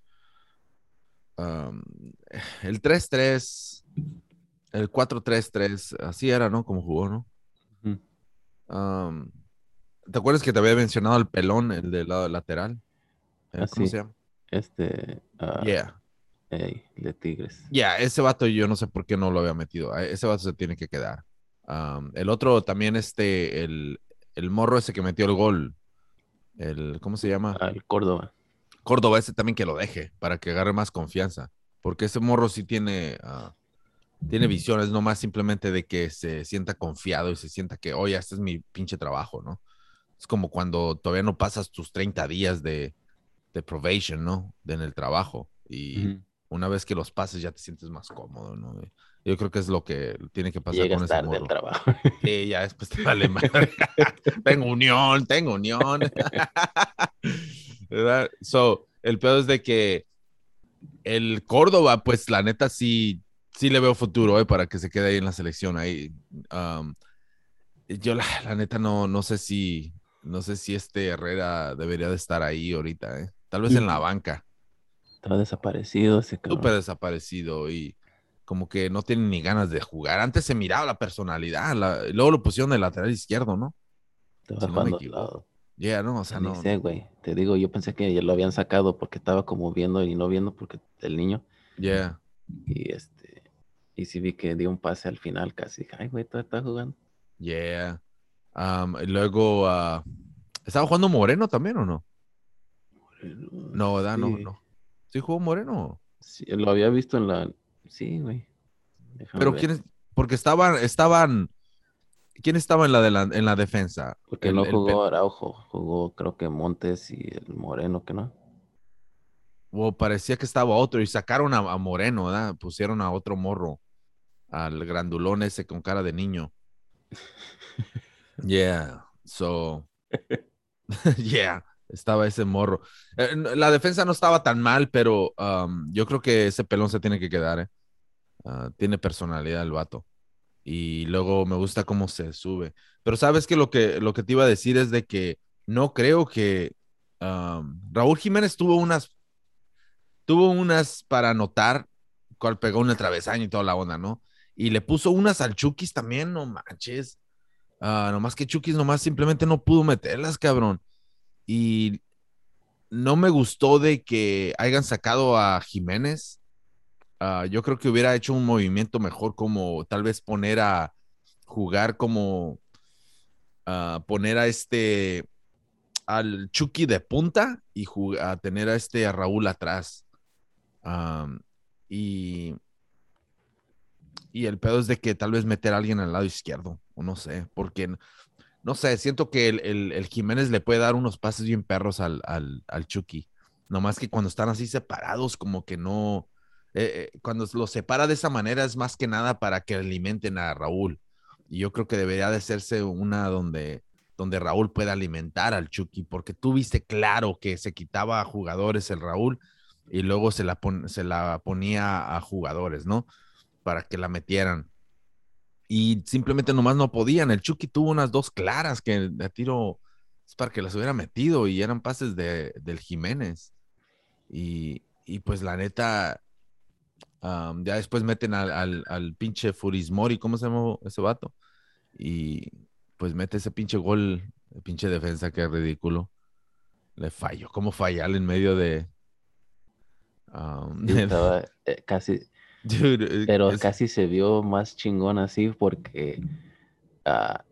um, el tres tres, el cuatro tres tres? Así era, ¿no? Como jugó, ¿no? ujú, Um, ¿te acuerdas que te había mencionado el pelón, el del lado lateral? Eh, ¿Cómo así, se llama? este, ah, Yeah. ey, de Tigres, Ya, yeah, ese vato yo no sé por qué no lo había metido. A ese vato se tiene que quedar. Um, el otro también, este, el, el morro ese que metió el gol, el, ¿cómo se llama? al Córdoba, Córdoba, ese también que lo deje para que agarre más confianza. Porque ese morro sí tiene, uh, tiene visiones, no más simplemente de que se sienta confiado y se sienta que, oye, este es mi pinche trabajo, ¿no? Es como cuando todavía no pasas tus treinta días de, de probation, ¿no? De en el trabajo. Y ujú, una vez que los pases ya te sientes más cómodo, ¿no? Yo creo que es lo que tiene que pasar con llegas ese tarde al morro. trabajo. Sí, ya después te vale madre. Tengo unión, tengo unión. ¿Verdad? So, el peor es de que el Córdoba, pues la neta sí, sí le veo futuro, ¿eh? Para que se quede ahí en la selección. Ahí, um, yo la, la neta no, no sé si, no sé si este Herrera debería de estar ahí ahorita, ¿eh? Tal vez en la Ujú. banca. Estaba desaparecido ese Súper cabrón. desaparecido y como que no tiene ni ganas de jugar. Antes se miraba la personalidad, la, y luego lo pusieron de lateral izquierdo, ¿no? Estaba Si no me jugando al equivoco. lado. Ya, yeah, no, o sea, Ya ni no, sé, no. güey. Te digo, yo pensé que ya lo habían sacado porque estaba como viendo y no viendo porque el niño. Yeah, Y este, y sí vi que dio un pase al final casi. Ay, güey, todavía está jugando. yeah. Um, y luego, uh, ¿estaba jugando Moreno también o no? Pero, No, ¿verdad? No, sí, no. ¿Sí jugó Moreno? sí, lo había visto en la. Sí, güey. Déjame Pero ver. quiénes, porque estaban, estaban, ¿quién estaba en la, de la, en la defensa? Porque El, no el, pe- jugó Araujo, jugó creo que Montes y el Moreno, que no. o parecía que estaba otro y sacaron a, a Moreno, ¿verdad? Pusieron a otro morro, al grandulón ese con cara de niño. Yeah, so, yeah, estaba ese morro. Eh, la defensa no estaba tan mal, pero um, yo creo que ese pelón se tiene que quedar, ¿eh? Uh, tiene personalidad el vato. Y luego me gusta cómo se sube. Pero sabes que lo que, lo que te iba a decir es de que no creo que um, Raúl Jiménez tuvo unas, tuvo unas para anotar, cual pegó un travesaño y toda la onda, ¿no? Y le puso unas al Chukis también, no manches. Ah, nomás que Chukis nomás simplemente no pudo meterlas, cabrón. Y no me gustó de que hayan sacado a Jiménez. Ah, yo creo que hubiera hecho un movimiento mejor, como tal vez poner a jugar como ah, poner a este al Chucky de punta y jug- a tener a este a Raúl atrás. Am, y, y el pedo es de que tal vez meter a alguien al lado izquierdo, o no sé, porque no sé, siento que el, el, el Jiménez le puede dar unos pases bien perros al, al, al Chucky. Nomás que cuando están así separados, como que no. Eh, eh, cuando los separa de esa manera es más que nada para que alimenten a Raúl. Y yo creo que debería de hacerse una donde, donde Raúl pueda alimentar al Chucky, porque tú viste claro que se quitaba a jugadores el Raúl y luego se la, pon, se la ponía a jugadores, ¿no? Para que la metieran y simplemente nomás no podían. El Chucky tuvo unas dos claras que de tiro es para que las hubiera metido y eran pases de, del Jiménez. Y, y pues la neta, um, ya después meten al, al, al pinche Furismori, ¿cómo se llama ese vato? Y pues mete ese pinche gol, el pinche defensa que es ridículo. Le falló, ¿cómo fallarle en medio de... um, Sí, estaba eh, casi, dude, pero es, casi se vio más chingón así porque ah,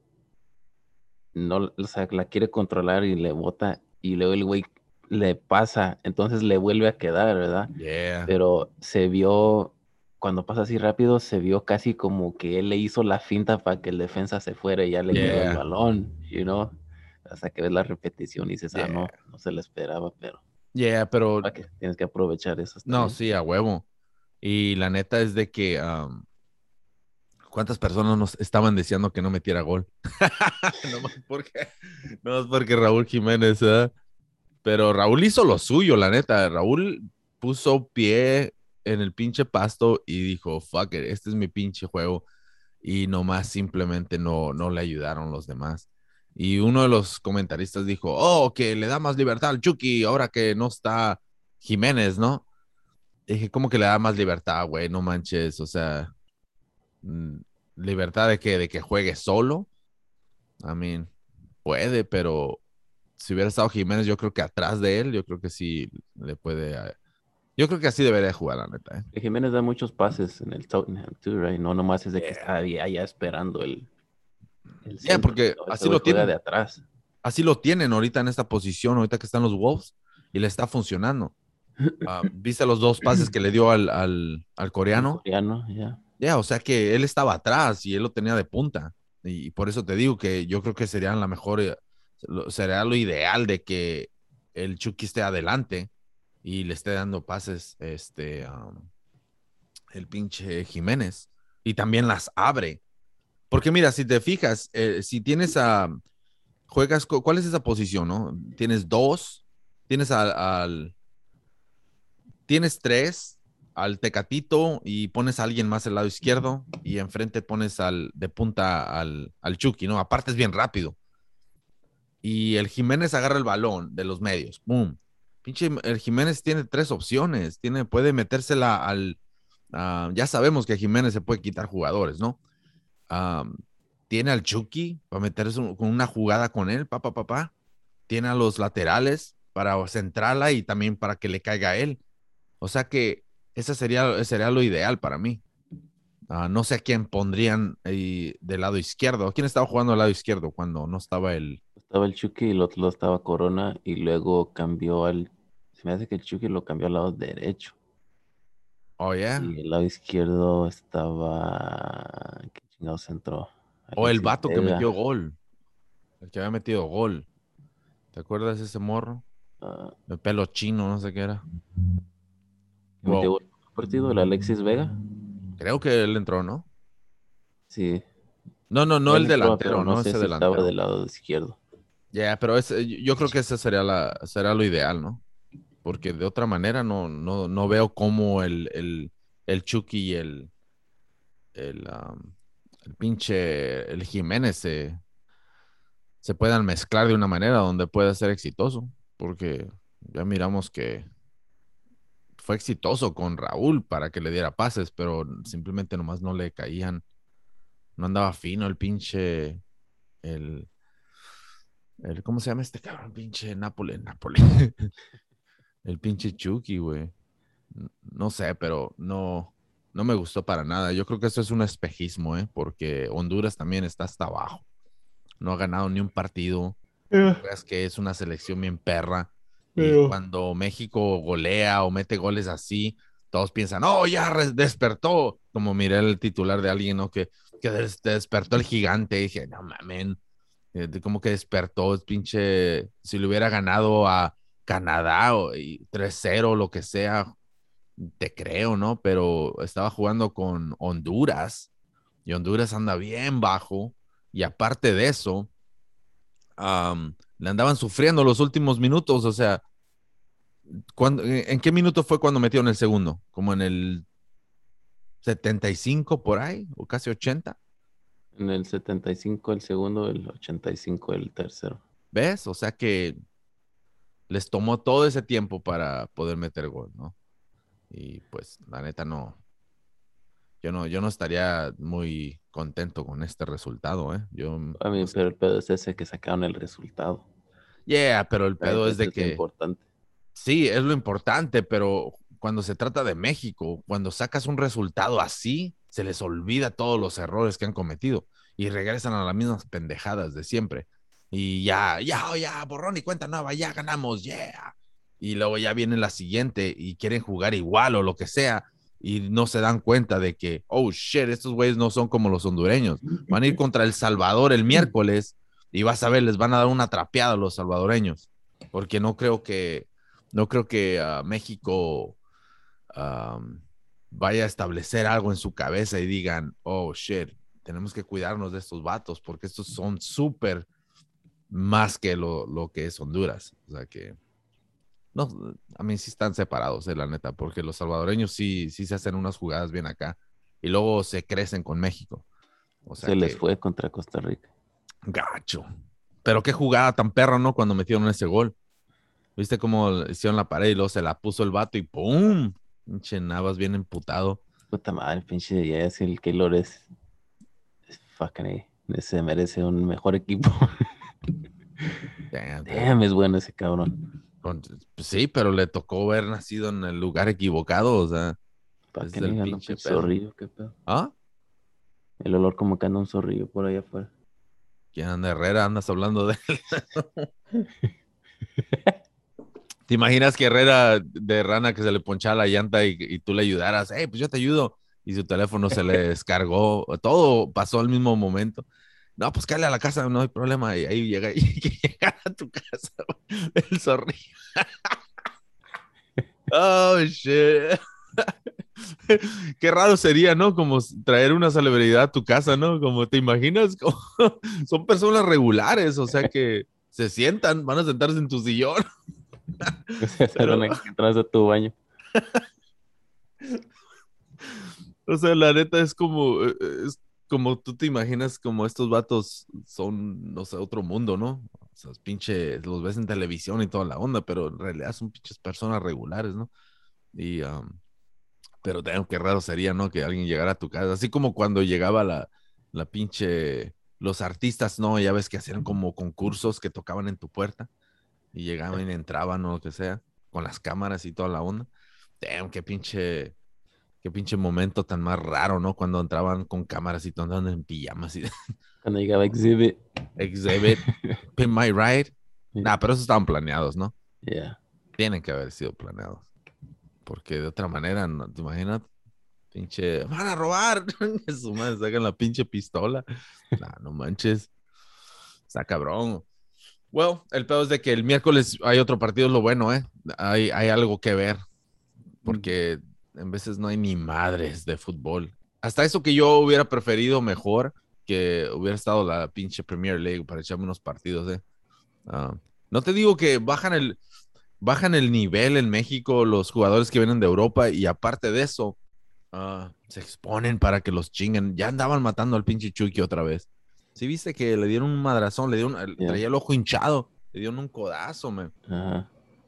no, o sea, la quiere controlar y le bota y luego el güey le pasa, entonces le vuelve a quedar, ¿verdad? yeah, Pero se vio, cuando pasa así rápido, se vio casi como que él le hizo la finta para que el defensa se fuera y ya le quedó el yeah, balón, you know? Hasta que ves la repetición y dices, ah, yeah, no, no se le esperaba, pero yeah, pero para que tienes que aprovechar esas no, también. sí, a huevo. Y la neta es de que um, cuántas personas nos estaban deseando que no metiera gol. no más porque, no más porque Raúl Jiménez, ¿eh? Pero Raúl hizo lo suyo, la neta. Raúl puso pie en el pinche pasto y dijo, fuck it, este es mi pinche juego. Y nomás simplemente no, no le ayudaron los demás. Y uno de los comentaristas dijo, oh, que le da más libertad al Chucky ahora que no está Jiménez, ¿no? Dije, ¿cómo que le da más libertad, güey? No manches, o sea, mm, libertad de que, de que juegue solo. I mean, puede, pero si hubiera estado Jiménez, yo creo que atrás de él, yo creo que sí le puede. eh, Yo creo que así debería jugar, la neta. ¿Eh? Que Jiménez da muchos pases en el Tottenham, too, right? No nomás es de que está Yeah. ahí allá esperando el, el Yeah, centro. porque No, ese así güey lo juega de tienen, atrás. así lo tienen ahorita en esta posición, ahorita que están los Wolves, y le está funcionando. Uh, ¿Viste los dos pases que le dio al, al, al El coreano? coreano, ya. Ya, yeah, o sea que él estaba atrás y él lo tenía de punta. Y, y por eso te digo que yo creo que sería la mejor, eh, lo- sería lo ideal de que el Chucky esté adelante y le esté dando pases, este, um, el pinche Jiménez. Y también las abre. Porque mira, si te fijas, eh, si tienes a, juegas, ¿cuál es esa posición, no? Tienes dos, tienes al, al tienes tres, al Tecatito y pones a alguien más al lado izquierdo y enfrente pones al de punta al, al Chucky, ¿no? Aparte es bien rápido. Y el Jiménez agarra el balón de los medios, ¡pum! Pinche, el Jiménez tiene tres opciones, tiene, puede metérsela al, uh, ya sabemos que Jiménez se puede quitar jugadores, ¿no? Um, tiene al Chucky para meterse con una jugada con él, papá, papá. Pa, pa. Tiene a los laterales para centrarla y también para que le caiga a él. O sea que ese sería, sería lo ideal para mí. Uh, no sé a quién pondrían eh, del lado izquierdo. ¿Quién estaba jugando al lado izquierdo cuando no estaba el... Estaba el Chucky y el otro lado estaba Corona y luego cambió al... Se me hace que el Chucky lo cambió al lado derecho. Oh, yeah. Y el lado izquierdo estaba... ¿Qué chingados entró? O el Alexis vato que metió Vega. gol. El que había metido gol. ¿Te acuerdas de ese morro? ah, El pelo chino, no sé qué era. que metió Wow. gol en el partido, el Alexis Vega. Creo que él entró, ¿no? Sí, No, no, no él el entró, pero delantero, no no sé ese si estaba delantero. del lado izquierdo. Ya, yeah, pero ese, yo creo que ese sería la, será lo ideal, ¿no? Porque de otra manera no, no, no veo cómo el, el, el Chucky y el, el, um, el pinche, el Jiménez se, se puedan mezclar de una manera donde pueda ser exitoso. Porque ya miramos que fue exitoso con Raúl para que le diera pases, pero simplemente nomás no le caían. No andaba fino el pinche, el, el ¿cómo se llama este cabrón? Pinche Nápoles, Nápoles. El pinche Chucky, güey. No sé, pero no, no me gustó para nada. Yo creo que eso es un espejismo, ¿eh? Porque Honduras también está hasta abajo. No ha ganado ni un partido. Yeah. Es que es una selección bien perra. Y Pero cuando México golea o mete goles así, todos piensan, oh, ya despertó. Como miré el titular de alguien, ¿no? Que, que des despertó el gigante. Y dije, no mamen, eh, como que despertó, es pinche, si le hubiera ganado a Canadá o tres cero, lo que sea, te creo, ¿no? Pero estaba jugando con Honduras y Honduras anda bien bajo. Y aparte de eso, um, le andaban sufriendo los últimos minutos. O sea, ¿cuándo, ¿en qué minuto fue cuando metieron el segundo? ¿Como en el setenta y cinco por ahí? ¿O casi ochenta? en el setenta y cinco el segundo, el ochenta y cinco el tercero. ¿Ves? O sea que les tomó todo ese tiempo para poder meter gol, ¿no? Y pues la neta no, yo no, yo no estaría muy contento con este resultado, ¿eh? Yo A mí, no sé. pero el pedo es ese que sacaron el resultado. Yeah, pero el Right, pedo es eso de es lo que importante. sí, es lo importante, pero cuando se trata de México, cuando sacas un resultado así, se les olvida todos los errores que han cometido y regresan a las mismas pendejadas de siempre. Y ya, ya, ya, borrón y cuenta nueva, ya ganamos, yeah. Y luego ya viene la siguiente y quieren jugar igual o lo que sea y no se dan cuenta de que, oh shit, estos güeyes no son como los hondureños. Van a ir contra El Salvador el miércoles y vas a ver, les van a dar una trapeada a los salvadoreños, porque no creo que no creo que uh, México um, vaya a establecer algo en su cabeza y digan, oh, shit, tenemos que cuidarnos de estos vatos porque estos son súper más que lo, lo, que es Honduras. O sea que, no, a mí sí están separados, eh, la neta, porque los salvadoreños sí, sí se hacen unas jugadas bien acá y luego se crecen con México. O sea Se les que, fue contra Costa Rica. gacho. Pero qué jugada tan perra, ¿no? Cuando metieron ese gol. ¿Viste cómo hicieron la pared y luego se la puso el vato y ¡pum! Pinche Navas bien emputado. Puta madre, pinche Díaz, el Keylor es, es fucking A. Se merece un mejor equipo. Damn, pero, Damn, es bueno ese cabrón. con- pues sí, pero le tocó haber nacido en el lugar equivocado, o sea, es Fucking el A, anda un pinche pinche pedo. zorrillo, qué pedo. ¿Ah? El olor como que anda un zorrillo por allá afuera. ¿Quién anda Herrera? Andas hablando de él. ¿Te imaginas que Herrera de rana que se le ponchaba la llanta y, y tú le ayudaras? Hey, pues yo te ayudo. Y su teléfono se le descargó. Todo pasó al mismo momento. No, pues cállate a la casa, no hay problema. Y ahí llega, y que llega a tu casa el zorrillo. Oh, shit. Qué raro sería, ¿no? Como traer una celebridad a tu casa, ¿no? Como te imaginas, como... son personas regulares, o sea que se sientan, van a sentarse en tu sillón, Se pero, van a entrar a tu baño. o sea, la neta es como, eh, es como tú te imaginas como estos vatos son, no sé, otro mundo, ¿no? O sea, pinche, los ves en televisión y toda la onda, pero en realidad son pinches personas regulares, ¿no? Y, um, pero damn, qué raro sería, ¿no? Que alguien llegara a tu casa. Así como cuando llegaba la, la pinche, los artistas, ¿no? Ya ves que hacían como concursos que tocaban en tu puerta y llegaban y entraban o lo que sea, con las cámaras y toda la onda. Damn, qué pinche, qué pinche momento tan más raro, ¿no? Cuando entraban con cámaras y todo andaban en pijamas y Cuando llegaba Exhibit. exhibit, pin my ride. Nah, pero esos estaban planeados, ¿no? Yeah. Tienen que haber sido planeados. Porque de otra manera, ¿no? ¿Te imaginas? Pinche, van a robar. Su madre, sacan la pinche pistola. Nah, no manches. Está cabrón. Well, el peor es de que el miércoles hay otro partido, es lo bueno, ¿eh? Hay, hay algo que ver. Porque en veces no hay ni madres de fútbol. Hasta eso que yo hubiera preferido mejor que hubiera estado la pinche Premier League para echarme unos partidos, ¿eh? Uh, no te digo que bajan el, bajan el nivel en México los jugadores que vienen de Europa y aparte de eso, uh, se exponen para que los chinguen. Ya andaban matando al pinche Chucky otra vez. Sí, viste que le dieron un madrazón, le dieron, Yeah. traía el ojo hinchado, le dieron un codazo, man. Ajá.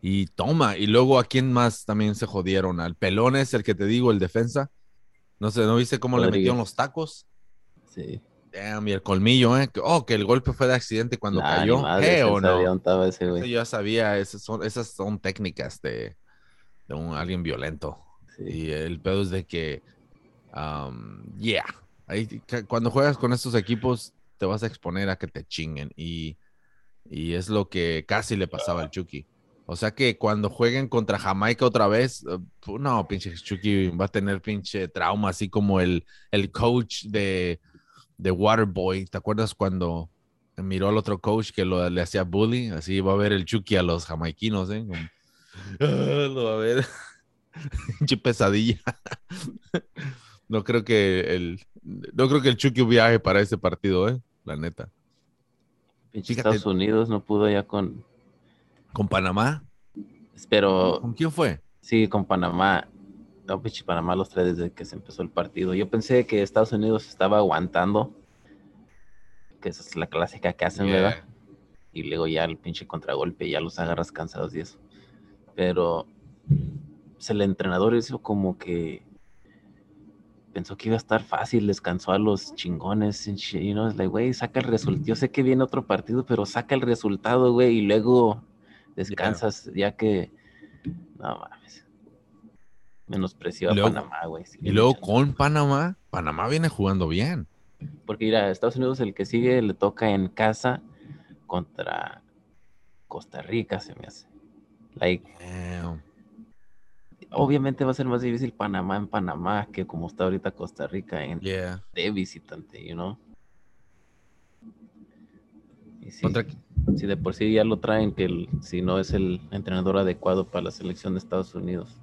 Y toma, y luego a quién más también se jodieron, al pelón es el que te digo, el defensa. No sé, ¿no viste cómo le metieron Rodríguez. los tacos? Sí. Damn, y el colmillo, ¿eh? Oh, que el golpe fue de accidente cuando Nah, ni cayó. madres, él Hell sabía no. dónde estaba ese Eso güey. yo ya sabía, esas son, esas son técnicas de, de un, alguien violento. Sí. Y el pedo es de que, um, yeah, ahí, ca- cuando juegas con estos equipos te vas a exponer a que te chinguen. Y, y es lo que casi le pasaba al Chucky. O sea que cuando jueguen contra Jamaica otra vez, uh, pu- no, pinche Chucky va a tener pinche trauma, así como el, el coach de de Waterboy. ¿Te acuerdas cuando miró al otro coach que lo, le hacía bully? Así va a ver el Chucky a los jamaiquinos, ¿eh? Como, "Ah, lo va a ver, pinche pesadilla. No creo que el, no creo que el Chucky viaje para ese partido, ¿eh? La neta. Pinche Fíjate, Estados Unidos no pudo ya con. con Panamá, Pero ¿con quién fue? sí, con Panamá. No, pinche Panamá los trae desde que se empezó el partido. Yo pensé que Estados Unidos estaba aguantando, que esa es la clásica que hacen, ¿verdad? Yeah. Y luego ya el pinche contragolpe, ya los agarras cansados y eso. Pero pues, el entrenador hizo como que pensó que iba a estar fácil, descansó a los chingones, and shit, you know, es like, güey, saca el resultado. Yo sé que viene otro partido, pero saca el resultado, güey, y luego Yeah. descansas, ya que, no mames, menospreció Y a luego, Panamá, güey, y siguen luego luchando. con Panamá, Panamá viene jugando bien. Porque mira, a Estados Unidos el que sigue le toca en casa contra Costa Rica, se me hace. Like, Damn. obviamente va a ser más difícil Panamá en Panamá que como está ahorita Costa Rica en Yeah. de visitante, you know. Y sí, Contra, si de por sí ya lo traen, que el, si no es el entrenador adecuado para la selección de Estados Unidos.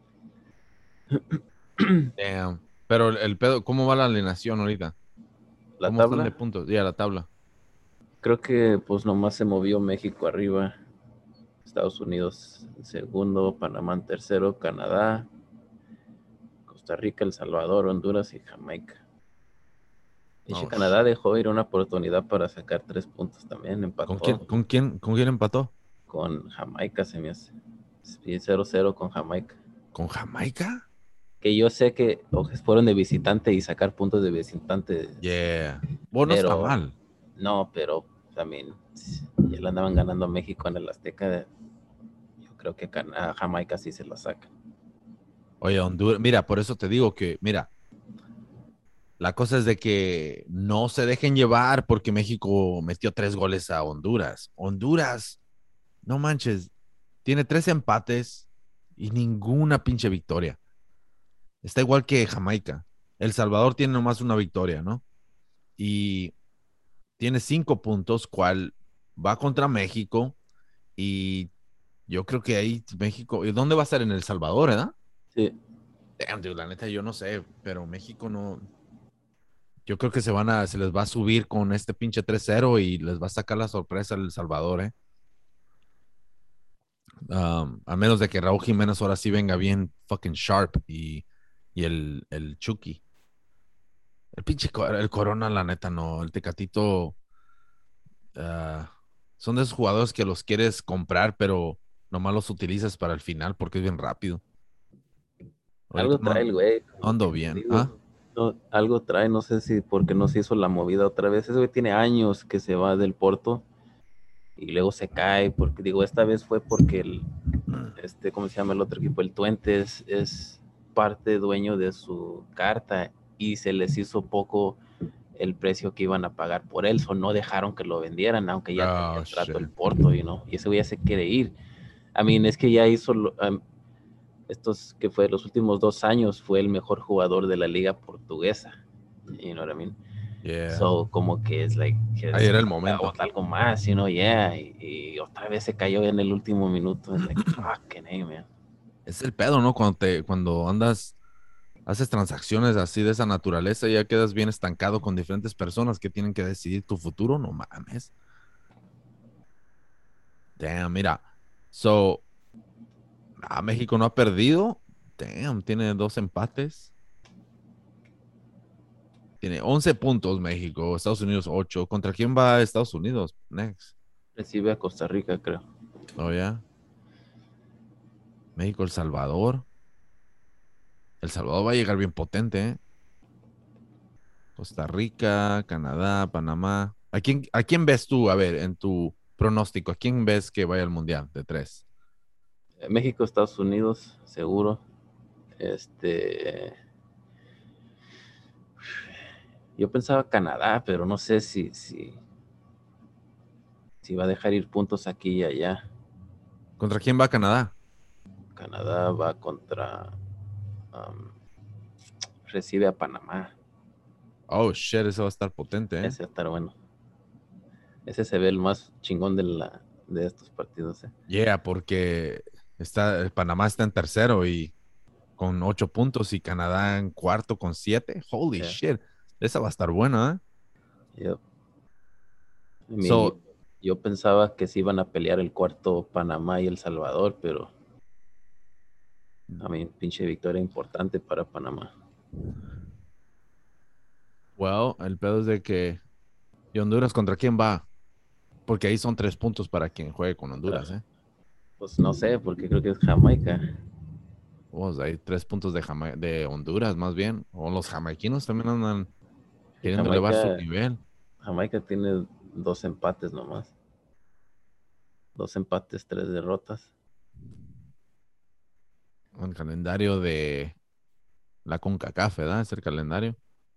damn. Pero el, el pedo, ¿cómo va la alineación ahorita? La ¿Cómo están de tabla, puntos? Ya la tabla. creo que pues nomás se movió México arriba, Estados Unidos en segundo, Panamá en tercero, Canadá, Costa Rica, El Salvador, Honduras y Jamaica. Dice Oh, Canadá shit. dejó ir una oportunidad para sacar tres puntos también, ¿Con quién, empató con quién, con quién empató? con Jamaica, se me hace. cero cero con Jamaica. ¿Con Jamaica? Que yo sé que fueron de visitante y sacar puntos de visitante, Yeah. Bueno, no está pero mal. no, pero también ya le andaban ganando a México en el Azteca. Yo creo que a Jamaica sí se la saca. Oye, Honduras, mira, por eso te digo que, mira, la cosa es de que no se dejen llevar porque México metió tres goles a Honduras. Honduras, no manches, tiene tres empates y ninguna pinche victoria. Está igual que Jamaica. El Salvador tiene nomás una victoria, ¿no? Y tiene cinco puntos, cual va contra México y yo creo que ahí México, ¿y dónde va a estar? En El Salvador, ¿verdad? Sí, Damn, dude, la neta yo no sé, pero México no, yo creo que se van a, se les va a subir con este pinche tres cero y les va a sacar la sorpresa El Salvador, ¿eh? Um, a menos de que Raúl Jiménez ahora sí venga bien fucking sharp y, y el, el Chucky. El pinche el Corona, la neta, no. El Tecatito uh, son de esos jugadores que los quieres comprar, pero nomás los utilizas para el final porque es bien rápido. Ahorita algo trae no, el güey, no como que ando te bien. digo. ¿Ah? No, algo trae, no sé si porque no se hizo la movida otra vez. Ese güey tiene años que se va del Porto y luego se cae, porque digo, esta vez fue porque el, este, ¿cómo se llama el otro equipo? El Twente es, es parte dueño de su carta y se les hizo poco el precio que iban a pagar por él, o no dejaron que lo vendieran, aunque ya tenía Oh, el trato el shit. Porto, you know, y ese güey ya se quiere ir. A mí es que ya hizo um, estos que fue los últimos dos años, fue el mejor jugador de la liga portuguesa, you know what I mean? Yeah. So, como que es like, que Ahí es era el momento. algo más, you know, yeah, y, y, otra vez se cayó en el último minuto, es like, fucking hey, man. Es el pedo, ¿no? Cuando te, cuando andas, haces transacciones así de esa naturaleza, ya quedas bien estancado con diferentes personas que tienen que decidir tu futuro, no mames. Damn, mira. So, ah, México no ha perdido. Damn, tiene dos empates. Tiene once puntos México, Estados Unidos ocho. ¿Contra quién va Estados Unidos? Next. Recibe a Costa Rica, creo. Oh, ya. México, El Salvador. El Salvador va a llegar bien potente, ¿eh? Costa Rica, Canadá, Panamá. ¿A quién, a quién ves tú, a ver, en tu pronóstico? ¿A quién ves que vaya al Mundial de tres? México, Estados Unidos, seguro. Este, yo pensaba Canadá, pero no sé si, si, si va a dejar ir puntos aquí y allá. ¿Contra quién va Canadá? Canadá va contra, um, recibe a Panamá. Oh, shit, eso va a estar potente, ¿eh? Ese va a estar bueno. Ese se ve el más chingón de, la, de estos partidos. ¿Eh? Yeah, porque está, Panamá está en tercero y con ocho puntos y Canadá en cuarto con siete. Holy Yeah. shit, esa va a estar buena, ¿eh? Yo, mi, So, yo pensaba que se iban a pelear el cuarto Panamá y El Salvador, pero a mí pinche victoria importante para Panamá. well, el pedo es de que... ¿Y Honduras contra quién va? Porque ahí son tres puntos para quien juegue con Contra, Honduras, ¿eh? pues no sé, porque creo que es Jamaica. Pues hay tres puntos de, Jama- de Honduras, más bien. O los jamaiquinos también andan Y queriendo elevar su Jamaica, nivel. Jamaica tiene dos empates nomás. Dos empates, tres derrotas. El calendario de la CONCACAF, ¿verdad? Es el calendario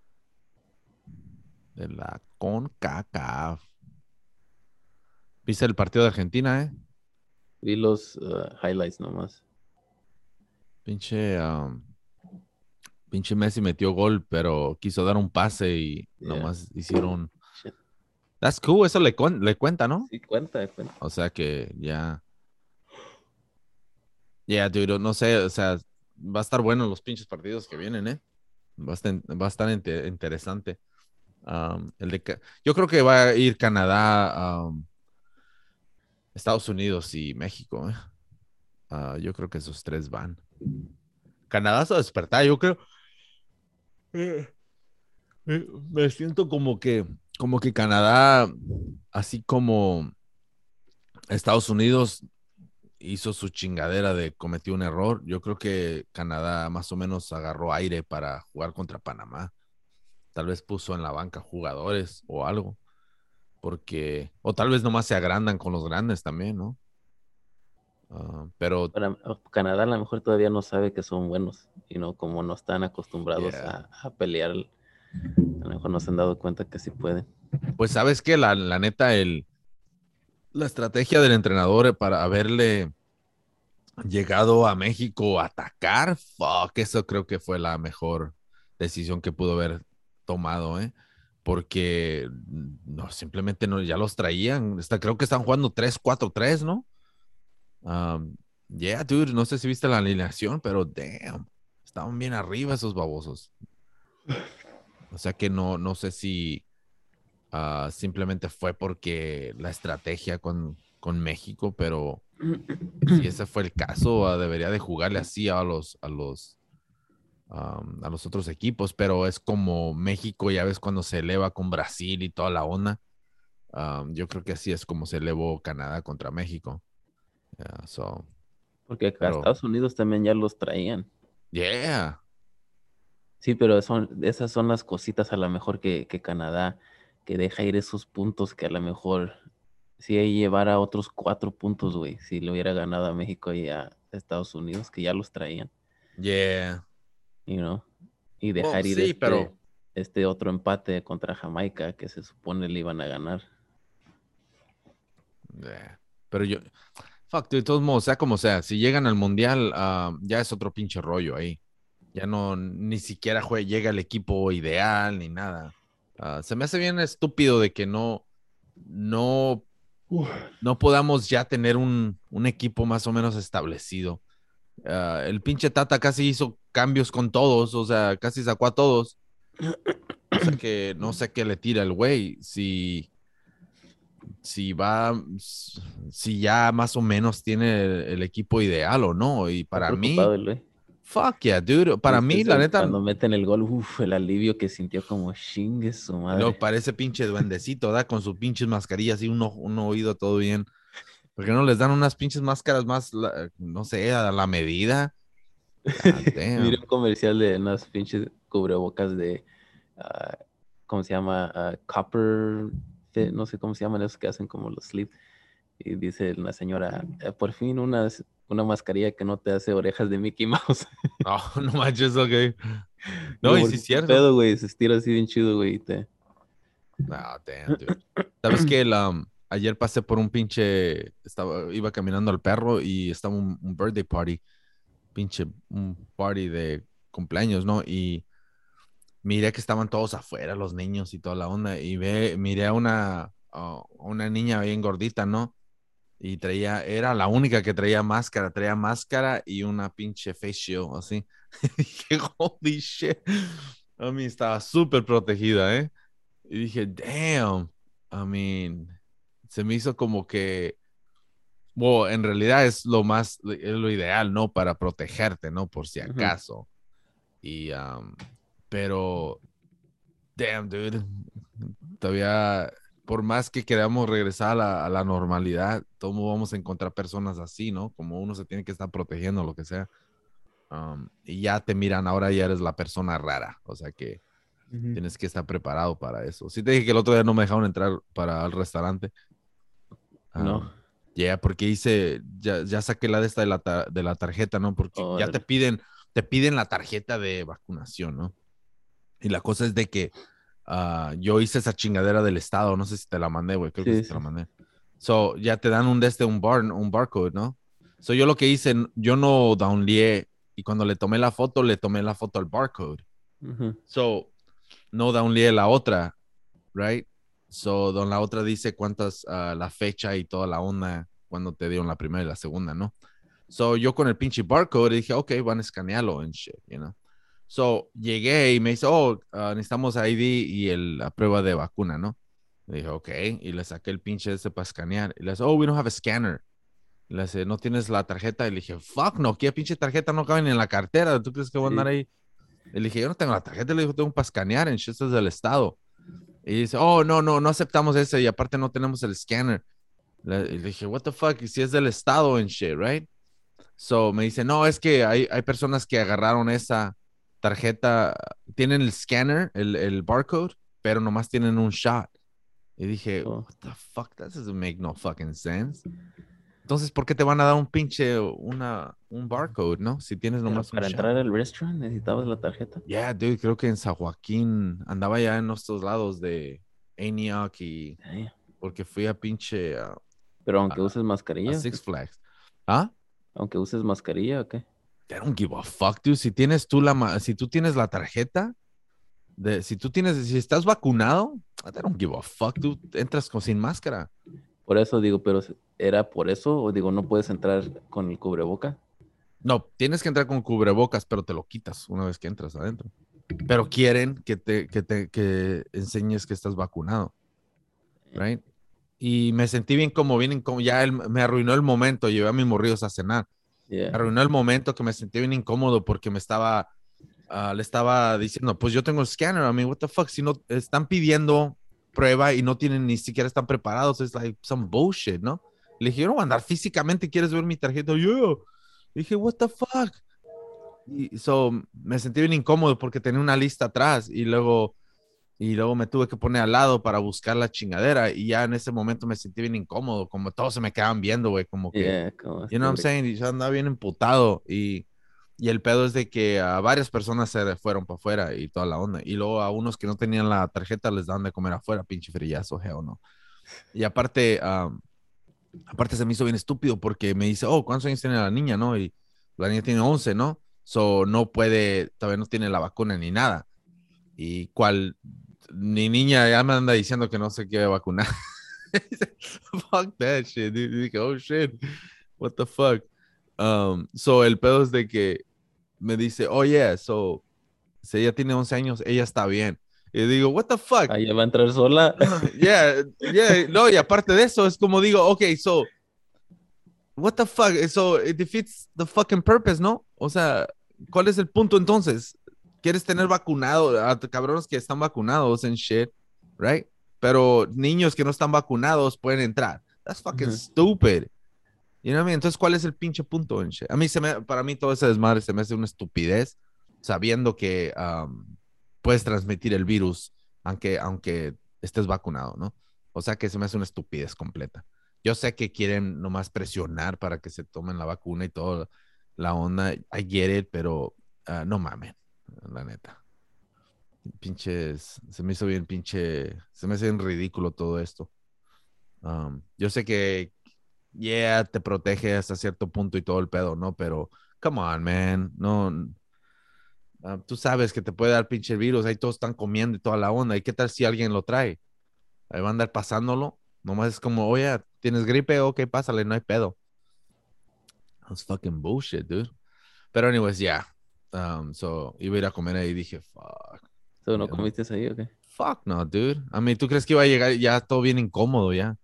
de la CONCACAF. ¿Viste el partido de Argentina, eh? Vi los uh, highlights nomás. Pinche, um, pinche Messi metió gol, pero quiso dar un pase y Yeah. nomás hicieron. Shit. That's cool, eso le, cuen- le cuenta, ¿no? Sí, cuenta, cuenta. O sea que ya. Ya, dude, no sé, o sea, va a estar bueno los pinches partidos que vienen, ¿eh? Va a estar, va a estar inte- interesante. Um, el de, Ca- yo creo que va a ir Canadá, um, Estados Unidos y México, ¿eh? Ah, yo creo que esos tres van. Canadá se va a despertar, yo creo. Eh, eh, Me siento como que, como que Canadá, así como Estados Unidos hizo su chingadera de cometió un error, yo creo que Canadá más o menos agarró aire para jugar contra Panamá. Tal vez puso en la banca jugadores o algo, porque, o tal vez nomás se agrandan con los grandes también, ¿no? Ah, pero, Para, Canadá a lo mejor todavía no sabe que son buenos, y no como no están acostumbrados yeah. a, a pelear, a lo mejor no se han dado cuenta que sí pueden. Pues sabes que la, la neta, el, la estrategia del entrenador para haberle llegado a México a atacar, fuck, eso creo que fue la mejor decisión que pudo haber tomado, ¿eh? Porque no, simplemente no, ya los traían. Está, creo que están jugando tres cuatro tres, ¿no? Um, yeah, dude, no sé si viste la alineación, pero damn, estaban bien arriba esos babosos. O sea que no, no sé si uh, simplemente fue porque la estrategia con, con México, pero si ese fue el caso, uh, debería de jugarle así a los, a los, um, a los otros equipos, pero es como México, ya ves cuando se eleva con Brasil y toda la onda. Um, yo creo que así es como se elevó Canadá contra México. Yeah, so, Porque acá pero, Estados Unidos también ya los traían. yeah. Sí, pero son, esas son las cositas a lo mejor que, que Canadá, que deja ir esos puntos que a lo mejor si llevara otros cuatro puntos, güey, si le hubiera ganado a México y a Estados Unidos, que ya los traían, Yeah. you know, y Well, dejar ir sí, pero, este, este otro empate contra Jamaica que se supone le iban a ganar. yeah. Pero yo, fuck, de todos modos, sea como sea, si llegan al mundial, ah, ya es otro pinche rollo ahí. Ya no, ni siquiera jue- llega el equipo ideal ni nada. Ah, se me hace bien estúpido de que no, no, no podamos ya tener un, un equipo más o menos establecido. Ah, el pinche Tata casi hizo cambios con todos, o sea, casi sacó a todos. O sea que no sé qué le tira el güey. Si si va, si ya más o menos tiene el, el equipo ideal o no. Y Está para preocupado mí, el güey. fuck yeah, dude. Para ¿Viste mí, la ese- neta, cuando meten el gol, uf, el alivio que sintió como chingue su lo madre. parece pinche duendecito, ¿da? Con sus pinches mascarillas y un, ojo- un oído todo bien. ¿Por qué no les dan unas pinches máscaras más, la- no sé, a la medida? God Miré damn. un comercial de unas pinches cubrebocas de, ah, ¿cómo se llama? Ah, copper, fit, no sé cómo se llaman esos que hacen como los sleep. Y dice la señora, "Eh, por fin unas, una mascarilla que no te hace orejas de Mickey Mouse." Oh, no manches, ok. No, Digo, y sí porque es qué cierto. pedo, güey, se estira así bien chido, güey. y te- Ah, damn, dude. ¿Sabes qué? La, ayer pasé por un pinche, estaba, iba caminando al perro y estaba un, un birthday party, pinche, un party de cumpleaños, ¿no? Y miré que estaban todos afuera, los niños y toda la onda, y ve, miré a una, a una niña bien gordita, ¿no? Y traía, era la única que traía máscara, traía máscara y una pinche face shield, así. Dije, holy shit. A mí estaba súper protegida, ¿eh? Y dije, damn. I mean, se me hizo como que, bueno, en realidad es lo más, es lo ideal, ¿no? Para protegerte, ¿no? Por si Ujú, acaso. Y, um, pero, damn, dude. Todavía, por más que queramos regresar a la, a la normalidad, todos vamos a encontrar personas así, ¿no? Como uno se tiene que estar protegiendo, lo que sea. Um, y ya te miran, ahora ya eres la persona rara. O sea que ujú. tienes que estar preparado para eso. Sí te dije que el otro día no me dejaron entrar para el restaurante. No, Um, ya, yeah, porque hice, ya, ya saqué la de esta de la, ta- de la tarjeta, ¿no? Porque ya te órale. piden, te piden la tarjeta de vacunación, ¿no? Y la cosa es de que uh, yo hice esa chingadera del estado, no sé si te la mandé, güey, creo que sí Sí, te sí. la mandé. So, ya te dan un de este, un bar, un barcode, ¿no? So, yo lo que hice, yo no downloadé y cuando le tomé la foto, le tomé la foto al barcode. Ujú, So, no downloadé la otra, right? So, don la otra dice cuántas, uh, la fecha y toda la onda cuando te dieron la primera y la segunda, ¿no? So, yo con el pinche barcode dije, ok, van a escanearlo and shit, you know? So, llegué y me dice, oh, uh, necesitamos I D y el, la prueba de vacuna, ¿no? Le dije, ok, y le saqué el pinche ese para escanear. Y le dice, oh, we don't have a scanner. Y le dice, ¿no tienes la tarjeta? Y le dije, fuck, no, ¿qué pinche tarjeta no cabe ni en la cartera? ¿Tú crees que voy a andar sí. ahí? Y le dije, yo no tengo la tarjeta, le dijo, tengo para escanear en shit, es del estado. Y dice, oh, no, no, no aceptamos ese y aparte no tenemos el scanner. Le, y le dije, what the fuck, y si es del estado en shit, right? So me dice, no, es que hay, hay personas que agarraron esa tarjeta, tienen el scanner, el, el barcode, pero nomás tienen un shot. Y dije, Oh, what the fuck, that doesn't make no fucking sense. Entonces, ¿por qué te van a dar un pinche, una, un barcode, no? Si tienes pero nomás un para shot. entrar al restaurant necesitabas la tarjeta. Yeah, dude, creo que en San Joaquín andaba ya en estos lados de Antioch y Ay, porque fui a pinche uh, pero aunque a, uses a mascarilla, ¿o qué? Six Flags. ¿Ah? Aunque uses mascarilla, ¿o qué? I don't give a fuck, dude. Si tienes tú la, ma- si tú tienes la tarjeta, de, si tú tienes, si estás vacunado, I don't give a fuck, dude. Entras con, sin máscara. Por eso digo, pero ¿era por eso? O digo, no puedes entrar con el cubreboca. No, tienes que entrar con cubrebocas, pero te lo quitas una vez que entras adentro. Pero quieren que te, que te, que enseñes que estás vacunado, right? Y me sentí bien como, bien incómodo. Ya él, me arruinó el momento. Llevé a mis morridos a cenar. Me Yeah. arruinó el momento que me sentí bien incómodo porque me estaba, uh, le estaba diciendo, pues yo tengo el scanner. I mean, what the fuck, si no están pidiendo prueba y no tienen ni siquiera están preparados, es like some bullshit, ¿no? Le dije, yo no voy a andar físicamente, ¿quieres ver mi tarjeta? Yo. Dije, what the fuck. Y so me sentí bien incómodo porque tenía una lista atrás y luego y luego me tuve que poner al lado para buscar la chingadera y ya en ese momento me sentí bien incómodo, como todos se me quedaban viendo, güey, como que, Yeah, como you know what este I'm break. saying, y yo andaba bien emputado y, y el pedo es de que a varias personas se fueron para afuera y toda la onda y luego a unos que no tenían la tarjeta les daban de comer afuera, pinche frillazo, hell no. Y aparte, um, aparte se me hizo bien estúpido porque me dice, oh, ¿cuántos años tiene la niña, no? Y la niña tiene once, ¿no? So no puede, todavía no tiene la vacuna ni nada. Y cual mi niña ya me anda diciendo que no se quiere vacunar. Fuck that shit. Y dije, oh shit, what the fuck. Um, so el pedo es de que me dice, oh yeah, so si ella tiene once años, ella está bien. Y digo, what the fuck. Ahí va a entrar sola. Yeah, yeah, no, y aparte de eso, es como digo, okay, so, what the fuck, so it defeats the fucking purpose, ¿no? O sea, ¿cuál es el punto entonces? ¿Quieres tener vacunado a cabrones que están vacunados en shit, right? Pero niños que no están vacunados pueden entrar. That's fucking Ujú. stupid. Y no, entonces, ¿cuál es el pinche punto, Enche? A mí se me, para mí todo ese desmadre se me hace una estupidez, sabiendo que um, puedes transmitir el virus, aunque, aunque estés vacunado, ¿no? O sea que se me hace una estupidez completa. Yo sé que quieren nomás presionar para que se tomen la vacuna y toda la onda. I get it, pero uh, no mamen, la neta. Pinches, se me hizo bien pinche, se me hace bien ridículo todo esto. Um, yo sé que yeah, te protege hasta cierto punto y todo el pedo, ¿no? Pero, come on, man, no, uh, tú sabes que te puede dar pinche virus, ahí todos están comiendo y toda la onda, ¿y qué tal si alguien lo trae? Ahí va a andar pasándolo, nomás es como, oye, ¿tienes gripe? Ok, pásale, no hay pedo. That's fucking bullshit, dude. Pero anyways, yeah, um, so, iba a ir a comer ahí y dije, fuck, ¿Tú no ya no- comiste ahí o qué? fuck no, dude. A mí, ¿tú crees que iba a llegar ya todo bien incómodo ya?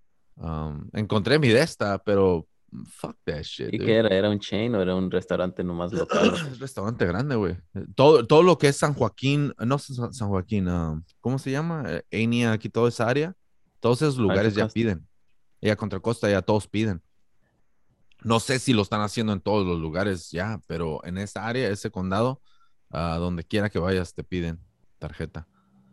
Um, encontré mi de esta, pero fuck that shit, ¿Y qué dude. era? ¿Era un chain o era un restaurante nomás local o qué? Es restaurante grande, güey. Todo, todo lo que es San Joaquín, no San, San Joaquín, ah, ¿cómo se llama? Eh, Enia, aquí toda esa área. Todos esos Rancho lugares ya Castro. piden. Y a Contra Costa ya todos piden. No sé si lo están haciendo en todos los lugares ya, pero en esa área, ese condado, ah, donde quiera que vayas, te piden tarjeta.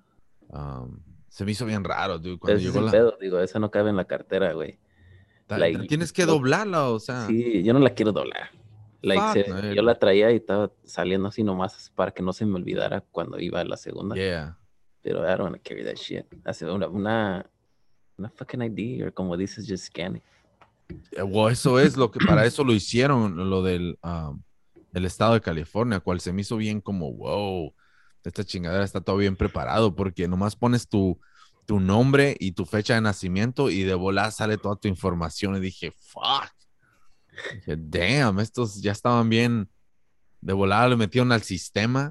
Um, se me hizo bien raro, dude, cuando Ese es llegó el la... pedo, digo, esa no cabe en la cartera, güey. ta- ta- Like, Tienes que no, doblarla, o sea, sí, yo no la quiero doblar. Like, fuck, se- yo man. la traía y estaba saliendo así nomás para que no se me olvidara cuando iba a la segunda. Yeah. Pero I don't want to carry that shit. Hace una, una, una fucking I D, o como dices, just scan it. Eh, O eso es lo que para eso lo hicieron, lo del ah, el estado de California, cual se me hizo bien como, wow, esta chingadera está todo bien preparado, porque nomás pones tu, tu nombre y tu fecha de nacimiento y de volada sale toda tu información. Y dije, fuck, dije, damn, estos ya estaban bien, de volada lo metieron al sistema.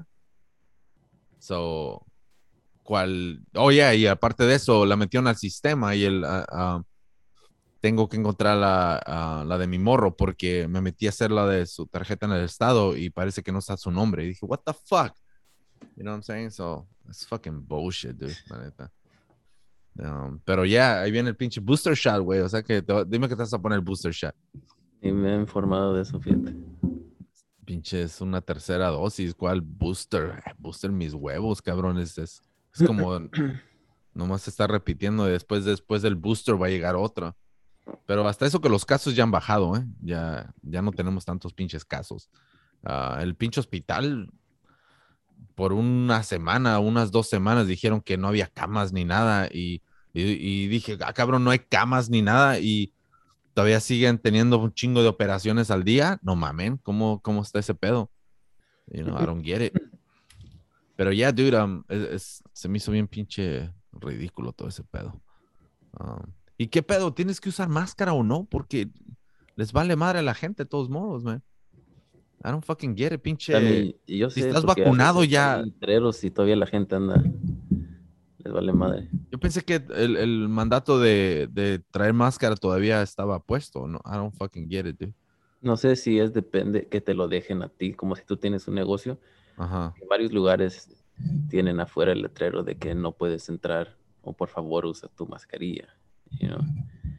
So, cual, oh yeah, y aparte de eso, la metieron al sistema y el, ah, ah, tengo que encontrar la, uh, la de mi morro porque me metí a hacer la de su tarjeta en el estado y parece que no está su nombre. Y dije, what the fuck? You know what I'm saying? So, it's fucking bullshit, dude, la neta. Um, pero ya, yeah, ahí viene el pinche booster shot, güey. O sea que te, dime que te vas a poner el booster shot. Y me he informado de eso, fíjate. Pinche, es una tercera dosis. ¿Cuál booster? Booster mis huevos, cabrones. Es, es como nomás se está repitiendo. Después, después del booster va a llegar otro. Pero hasta eso que los casos ya han bajado, ¿eh? Ya, ya no tenemos tantos pinches casos. Uh, el pinche hospital, por una semana, unas dos semanas, dijeron que no había camas ni nada. Y, y, y dije, ah, cabrón, no hay camas ni nada. Y todavía siguen teniendo un chingo de operaciones al día. No mamen, ¿cómo, cómo está ese pedo? You know, I don't get it. Pero ya, yeah, dude, um, es, es, se me hizo bien pinche ridículo todo ese pedo. Um, ¿Y qué pedo? ¿Tienes que usar máscara o no? Porque les vale madre a la gente de todos modos, man. I don't fucking get it, A pinche. mí, yo Si sé, estás porque a vacunado veces ya. ponen letreros y todavía la gente anda, les vale madre. Yo pensé que el, el mandato de, de traer máscara todavía estaba puesto. No, I don't fucking get it, dude. No sé si es depende que te lo dejen a ti, como si tú tienes un negocio. Ajá. En varios lugares tienen afuera el letrero de que no puedes entrar o por favor usa tu mascarilla, you know?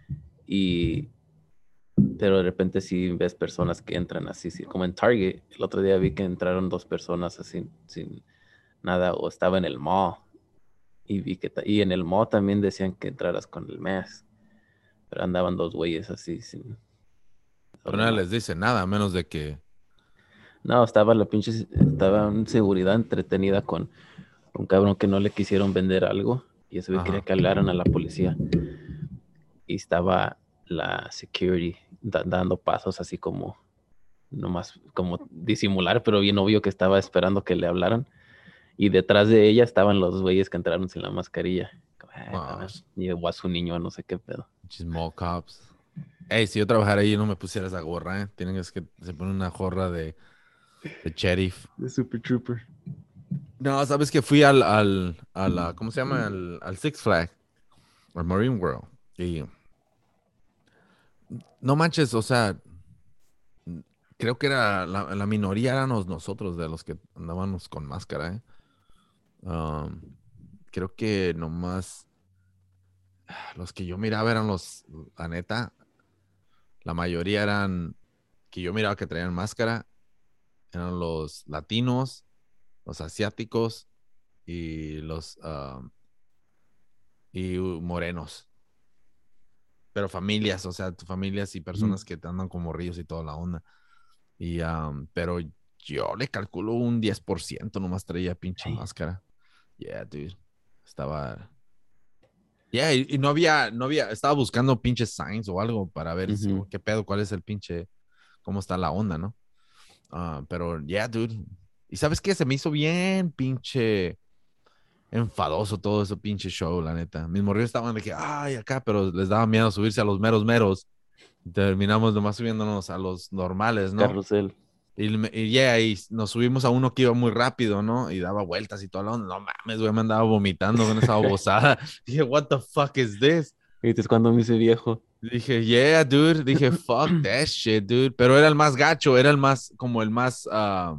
Y pero de repente sí ves personas que entran así, sí, como en Target. El otro día vi que entraron dos personas así sin nada o estaba en el mall y vi que ta- y en el mall también decían que entraras con el mask, pero andaban dos güeyes así sin Pero doble nadie mask. les dice nada, a menos de que. No, estaba la pinche, estaba en seguridad entretenida con un cabrón que no le quisieron vender algo y ese güey quería Ajá. que hablaran a la policía y estaba la security da- dando pasos así como nomás como disimular, pero bien obvio que estaba esperando que le hablaran. Y detrás de ella estaban los güeyes que entraron sin la mascarilla. Como, "Ah, Oh, cabrón", llevó a su niño a no sé qué pedo. pinches mall cops. Ey, si yo trabajara ahí, no me pusiera esa gorra, ¿eh? Tienen que se pone una gorra de, de sheriff. The Super Trooper. No, sabes que fui al, al, a la, ¿cómo se llama? Al, al Six Flag, al Marine World. Y no manches, o sea, creo que era la, la minoría éramos nosotros de los que andábamos con máscara, ¿eh? Um, creo que nomás los que yo miraba eran los, la neta, la mayoría eran, que yo miraba que traían máscara, eran los latinos, los asiáticos y los um, y uh, morenos. Pero familias, o sea, familias y Ujú, personas que te andan como ríos y toda la onda. Y, um, pero yo le calculo un diez por ciento nomás traía pinche ay, máscara. Yeah, dude. Estaba. Yeah, y, y no había, no había, estaba buscando pinches signs o algo para ver si- ujú. qué pedo, cuál es el pinche, cómo está la onda, ¿no? Ah, pero, yeah, dude. ¿Y sabes qué? Se me hizo bien pinche enfadoso todo ese pinche show, la neta. Mis morrillos estaban de que, ay, acá, pero les daba miedo subirse a los meros meros. Terminamos nomás subiéndonos a los normales, ¿no? Carrusel. Y, me- y yeah, y nos subimos a uno que iba muy rápido, ¿no? Y daba vueltas y todo lo. No mames, güey, me andaba vomitando con esa babosada. Dije, what the fuck is this? ¿Viste cuando me hice viejo? Dije, yeah, dude. Dije, fuck that shit, dude. Pero era el más gacho, era el más, como el más, ah,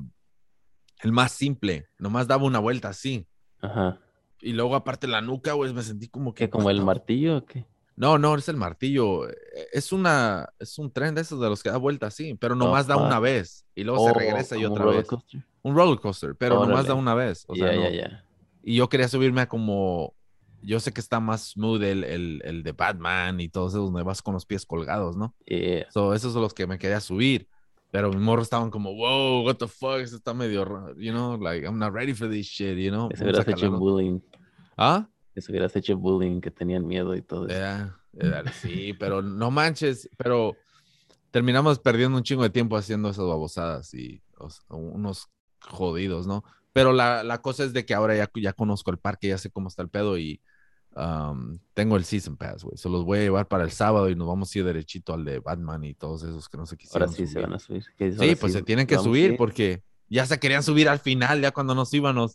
el más simple. Nomás daba una vuelta así. Ajá. Y luego, aparte, la nuca, güey, me sentí como que, ¿Qué, what como el the. martillo o qué? No, no, es el martillo. Eh, Es una, es un tren de esos de los que da vuelta así, pero Oh, nomás da una fuck. vez y luego se Oh, regresa y como un otra roller vez. coaster. Un roller coaster, pero nomás da Órale. una vez. O sea, Ya, ya, no. ya. Y yo quería subirme a como, yo sé que está más smooth el, el, el de Batman y todos esos donde vas con los pies colgados, ¿no? Yeah. So, esos son los que me quería subir. Pero mis morros estaban como, wow, what the fuck, eso está medio raro, you know, like, I'm not ready for this shit, you know, Les vamos a hubieras hecho calarlo. bullying. ¿Ah? Les hubieras hecho bullying, que tenían miedo y todo eso. Yeah, yeah, sí, pero no manches, pero terminamos perdiendo un chingo de tiempo haciendo esas babosadas y o sea, unos jodidos, ¿no? Pero la, la cosa es de que ahora ya, ya conozco el parque, ya sé cómo está el pedo y um, tengo el Season Pass, güey. Se los voy a llevar para el sábado y nos vamos a ir derechito al de Batman y todos esos que no se Ahora quisieron sí se van subir. a subir. ¿Qué dices? Ahora Sí, pues sí, se tienen que vamos a subir ir. porque ya se querían subir al final, ya cuando nos íbamos,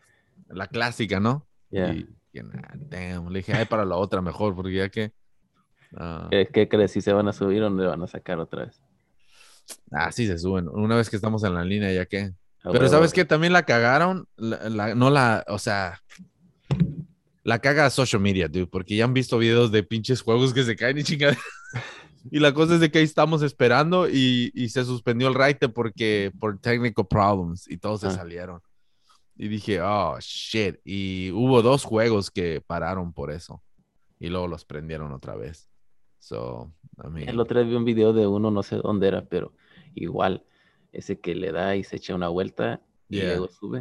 la clásica, ¿no? Ya. Y, y nah, damn, le dije, ay, para la otra mejor, porque ya que... ah, ¿Qué, qué crees? ¿Si se van a subir o no le van a sacar otra vez? Ah, sí se suben. Una vez que estamos en la línea, ya que. A Pero huevo. ¿sabes qué? También la cagaron. La, la- no la, o sea, la caga social media, dude, porque ya han visto videos de pinches juegos que se caen y chingada. Y la cosa es de que ahí estamos esperando y, y se suspendió el raite porque por technical problems y todos se Ah, salieron. Y dije, oh, shit. Y hubo dos juegos que pararon por eso. Y luego los prendieron otra vez. So, I el mean, otro día vi un video de uno, no sé dónde era, pero igual, ese que le da y se echa una vuelta y yeah. luego sube.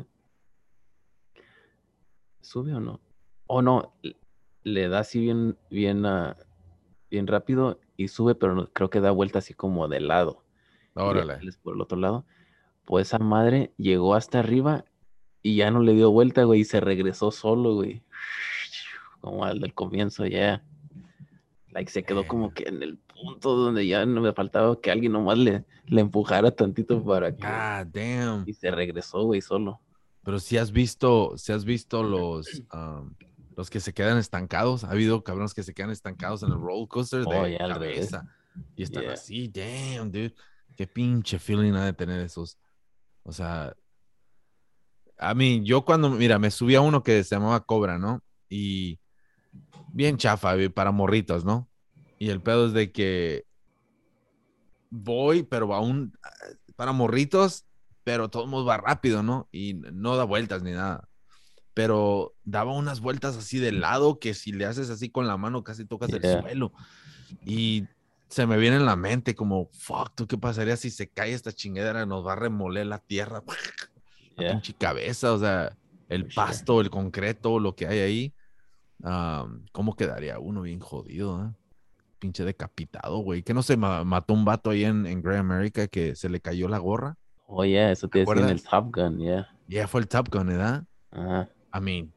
¿Sube o no? O no, l- le da así bien, bien, ah, bien rápido y sube, pero no- creo que da vuelta así como de lado y ya Órale. sales por el otro lado. Pues esa madre llegó hasta arriba y ya no le dio vuelta, güey, y se regresó solo, güey. Como al del comienzo, ya. Like, se quedó como Damn. que en el punto donde ya no me faltaba que alguien nomás le, le empujara tantito para que... God damn. Y se regresó, güey, solo. Pero si has visto, si has visto los, um, los que se quedan estancados, ha habido cabrones que se quedan estancados en el roller coaster Oh, de ya al revés. cabeza y están Yeah. así, damn, dude. Qué pinche feeling ha de tener esos. O sea, a mí, yo cuando, mira, me subí a uno que se llamaba Cobra, ¿no? Y bien chafa, güey, para morritos, ¿no? Y el pedo es de que voy, pero aún para morritos, pero todo mundo va rápido, ¿no? Y no da vueltas ni nada. Pero daba unas vueltas así de lado que si le haces así con la mano casi tocas el Yeah. suelo. Y se me viene en la mente como, fuck, ¿tú qué pasaría si se cae esta chingadera? Nos va a remoler la tierra, la Yeah. pinche cabeza, o sea, el For sure. pasto, el concreto, lo que hay ahí. Um, ¿cómo quedaría uno bien jodido, eh? Pinche decapitado, güey. Que no se ma mató un vato ahí en, en Great America que se le cayó la gorra. Oh, yeah, eso ¿Te te decía en el acuerdas? Top Gun, yeah. Ya yeah, fue el Top Gun, ¿verdad? Ajá. I mean,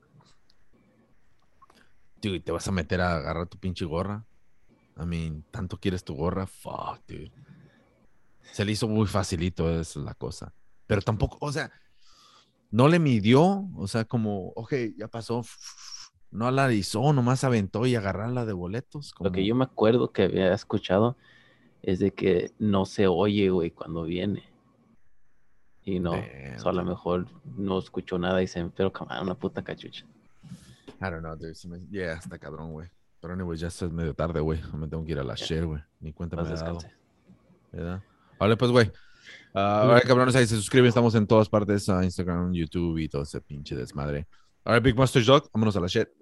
dude, te vas a meter a agarrar tu pinche gorra. I mean, tanto quieres tu gorra. Fuck, dude. Se le hizo muy facilito, esa es la cosa. Pero tampoco, o sea, no le midió. O sea, como, ok, ya pasó. No analizó, nomás aventó y agarrarla de boletos. Lo que Como, yo me acuerdo que había escuchado es de que no se oye, güey, cuando viene. Y no, damn, so a lo dude. mejor no escuchó nada y se pero camarón, una puta cachucha. I don't know, dude. Se me- Yeah, está cabrón, güey. Pero anyway, ya es medio tarde, güey. Me tengo que ir a la Ya, share, güey. Ni cuenta me más he dado. descanse. ¿Verdad? Vale, pues, güey. Ah, Ujú. ahora, cabrones, ahí se suscriben. Estamos en todas partes. A Instagram, YouTube y todo ese pinche desmadre. Ahora, Big Monster Dog. Vámonos a la share.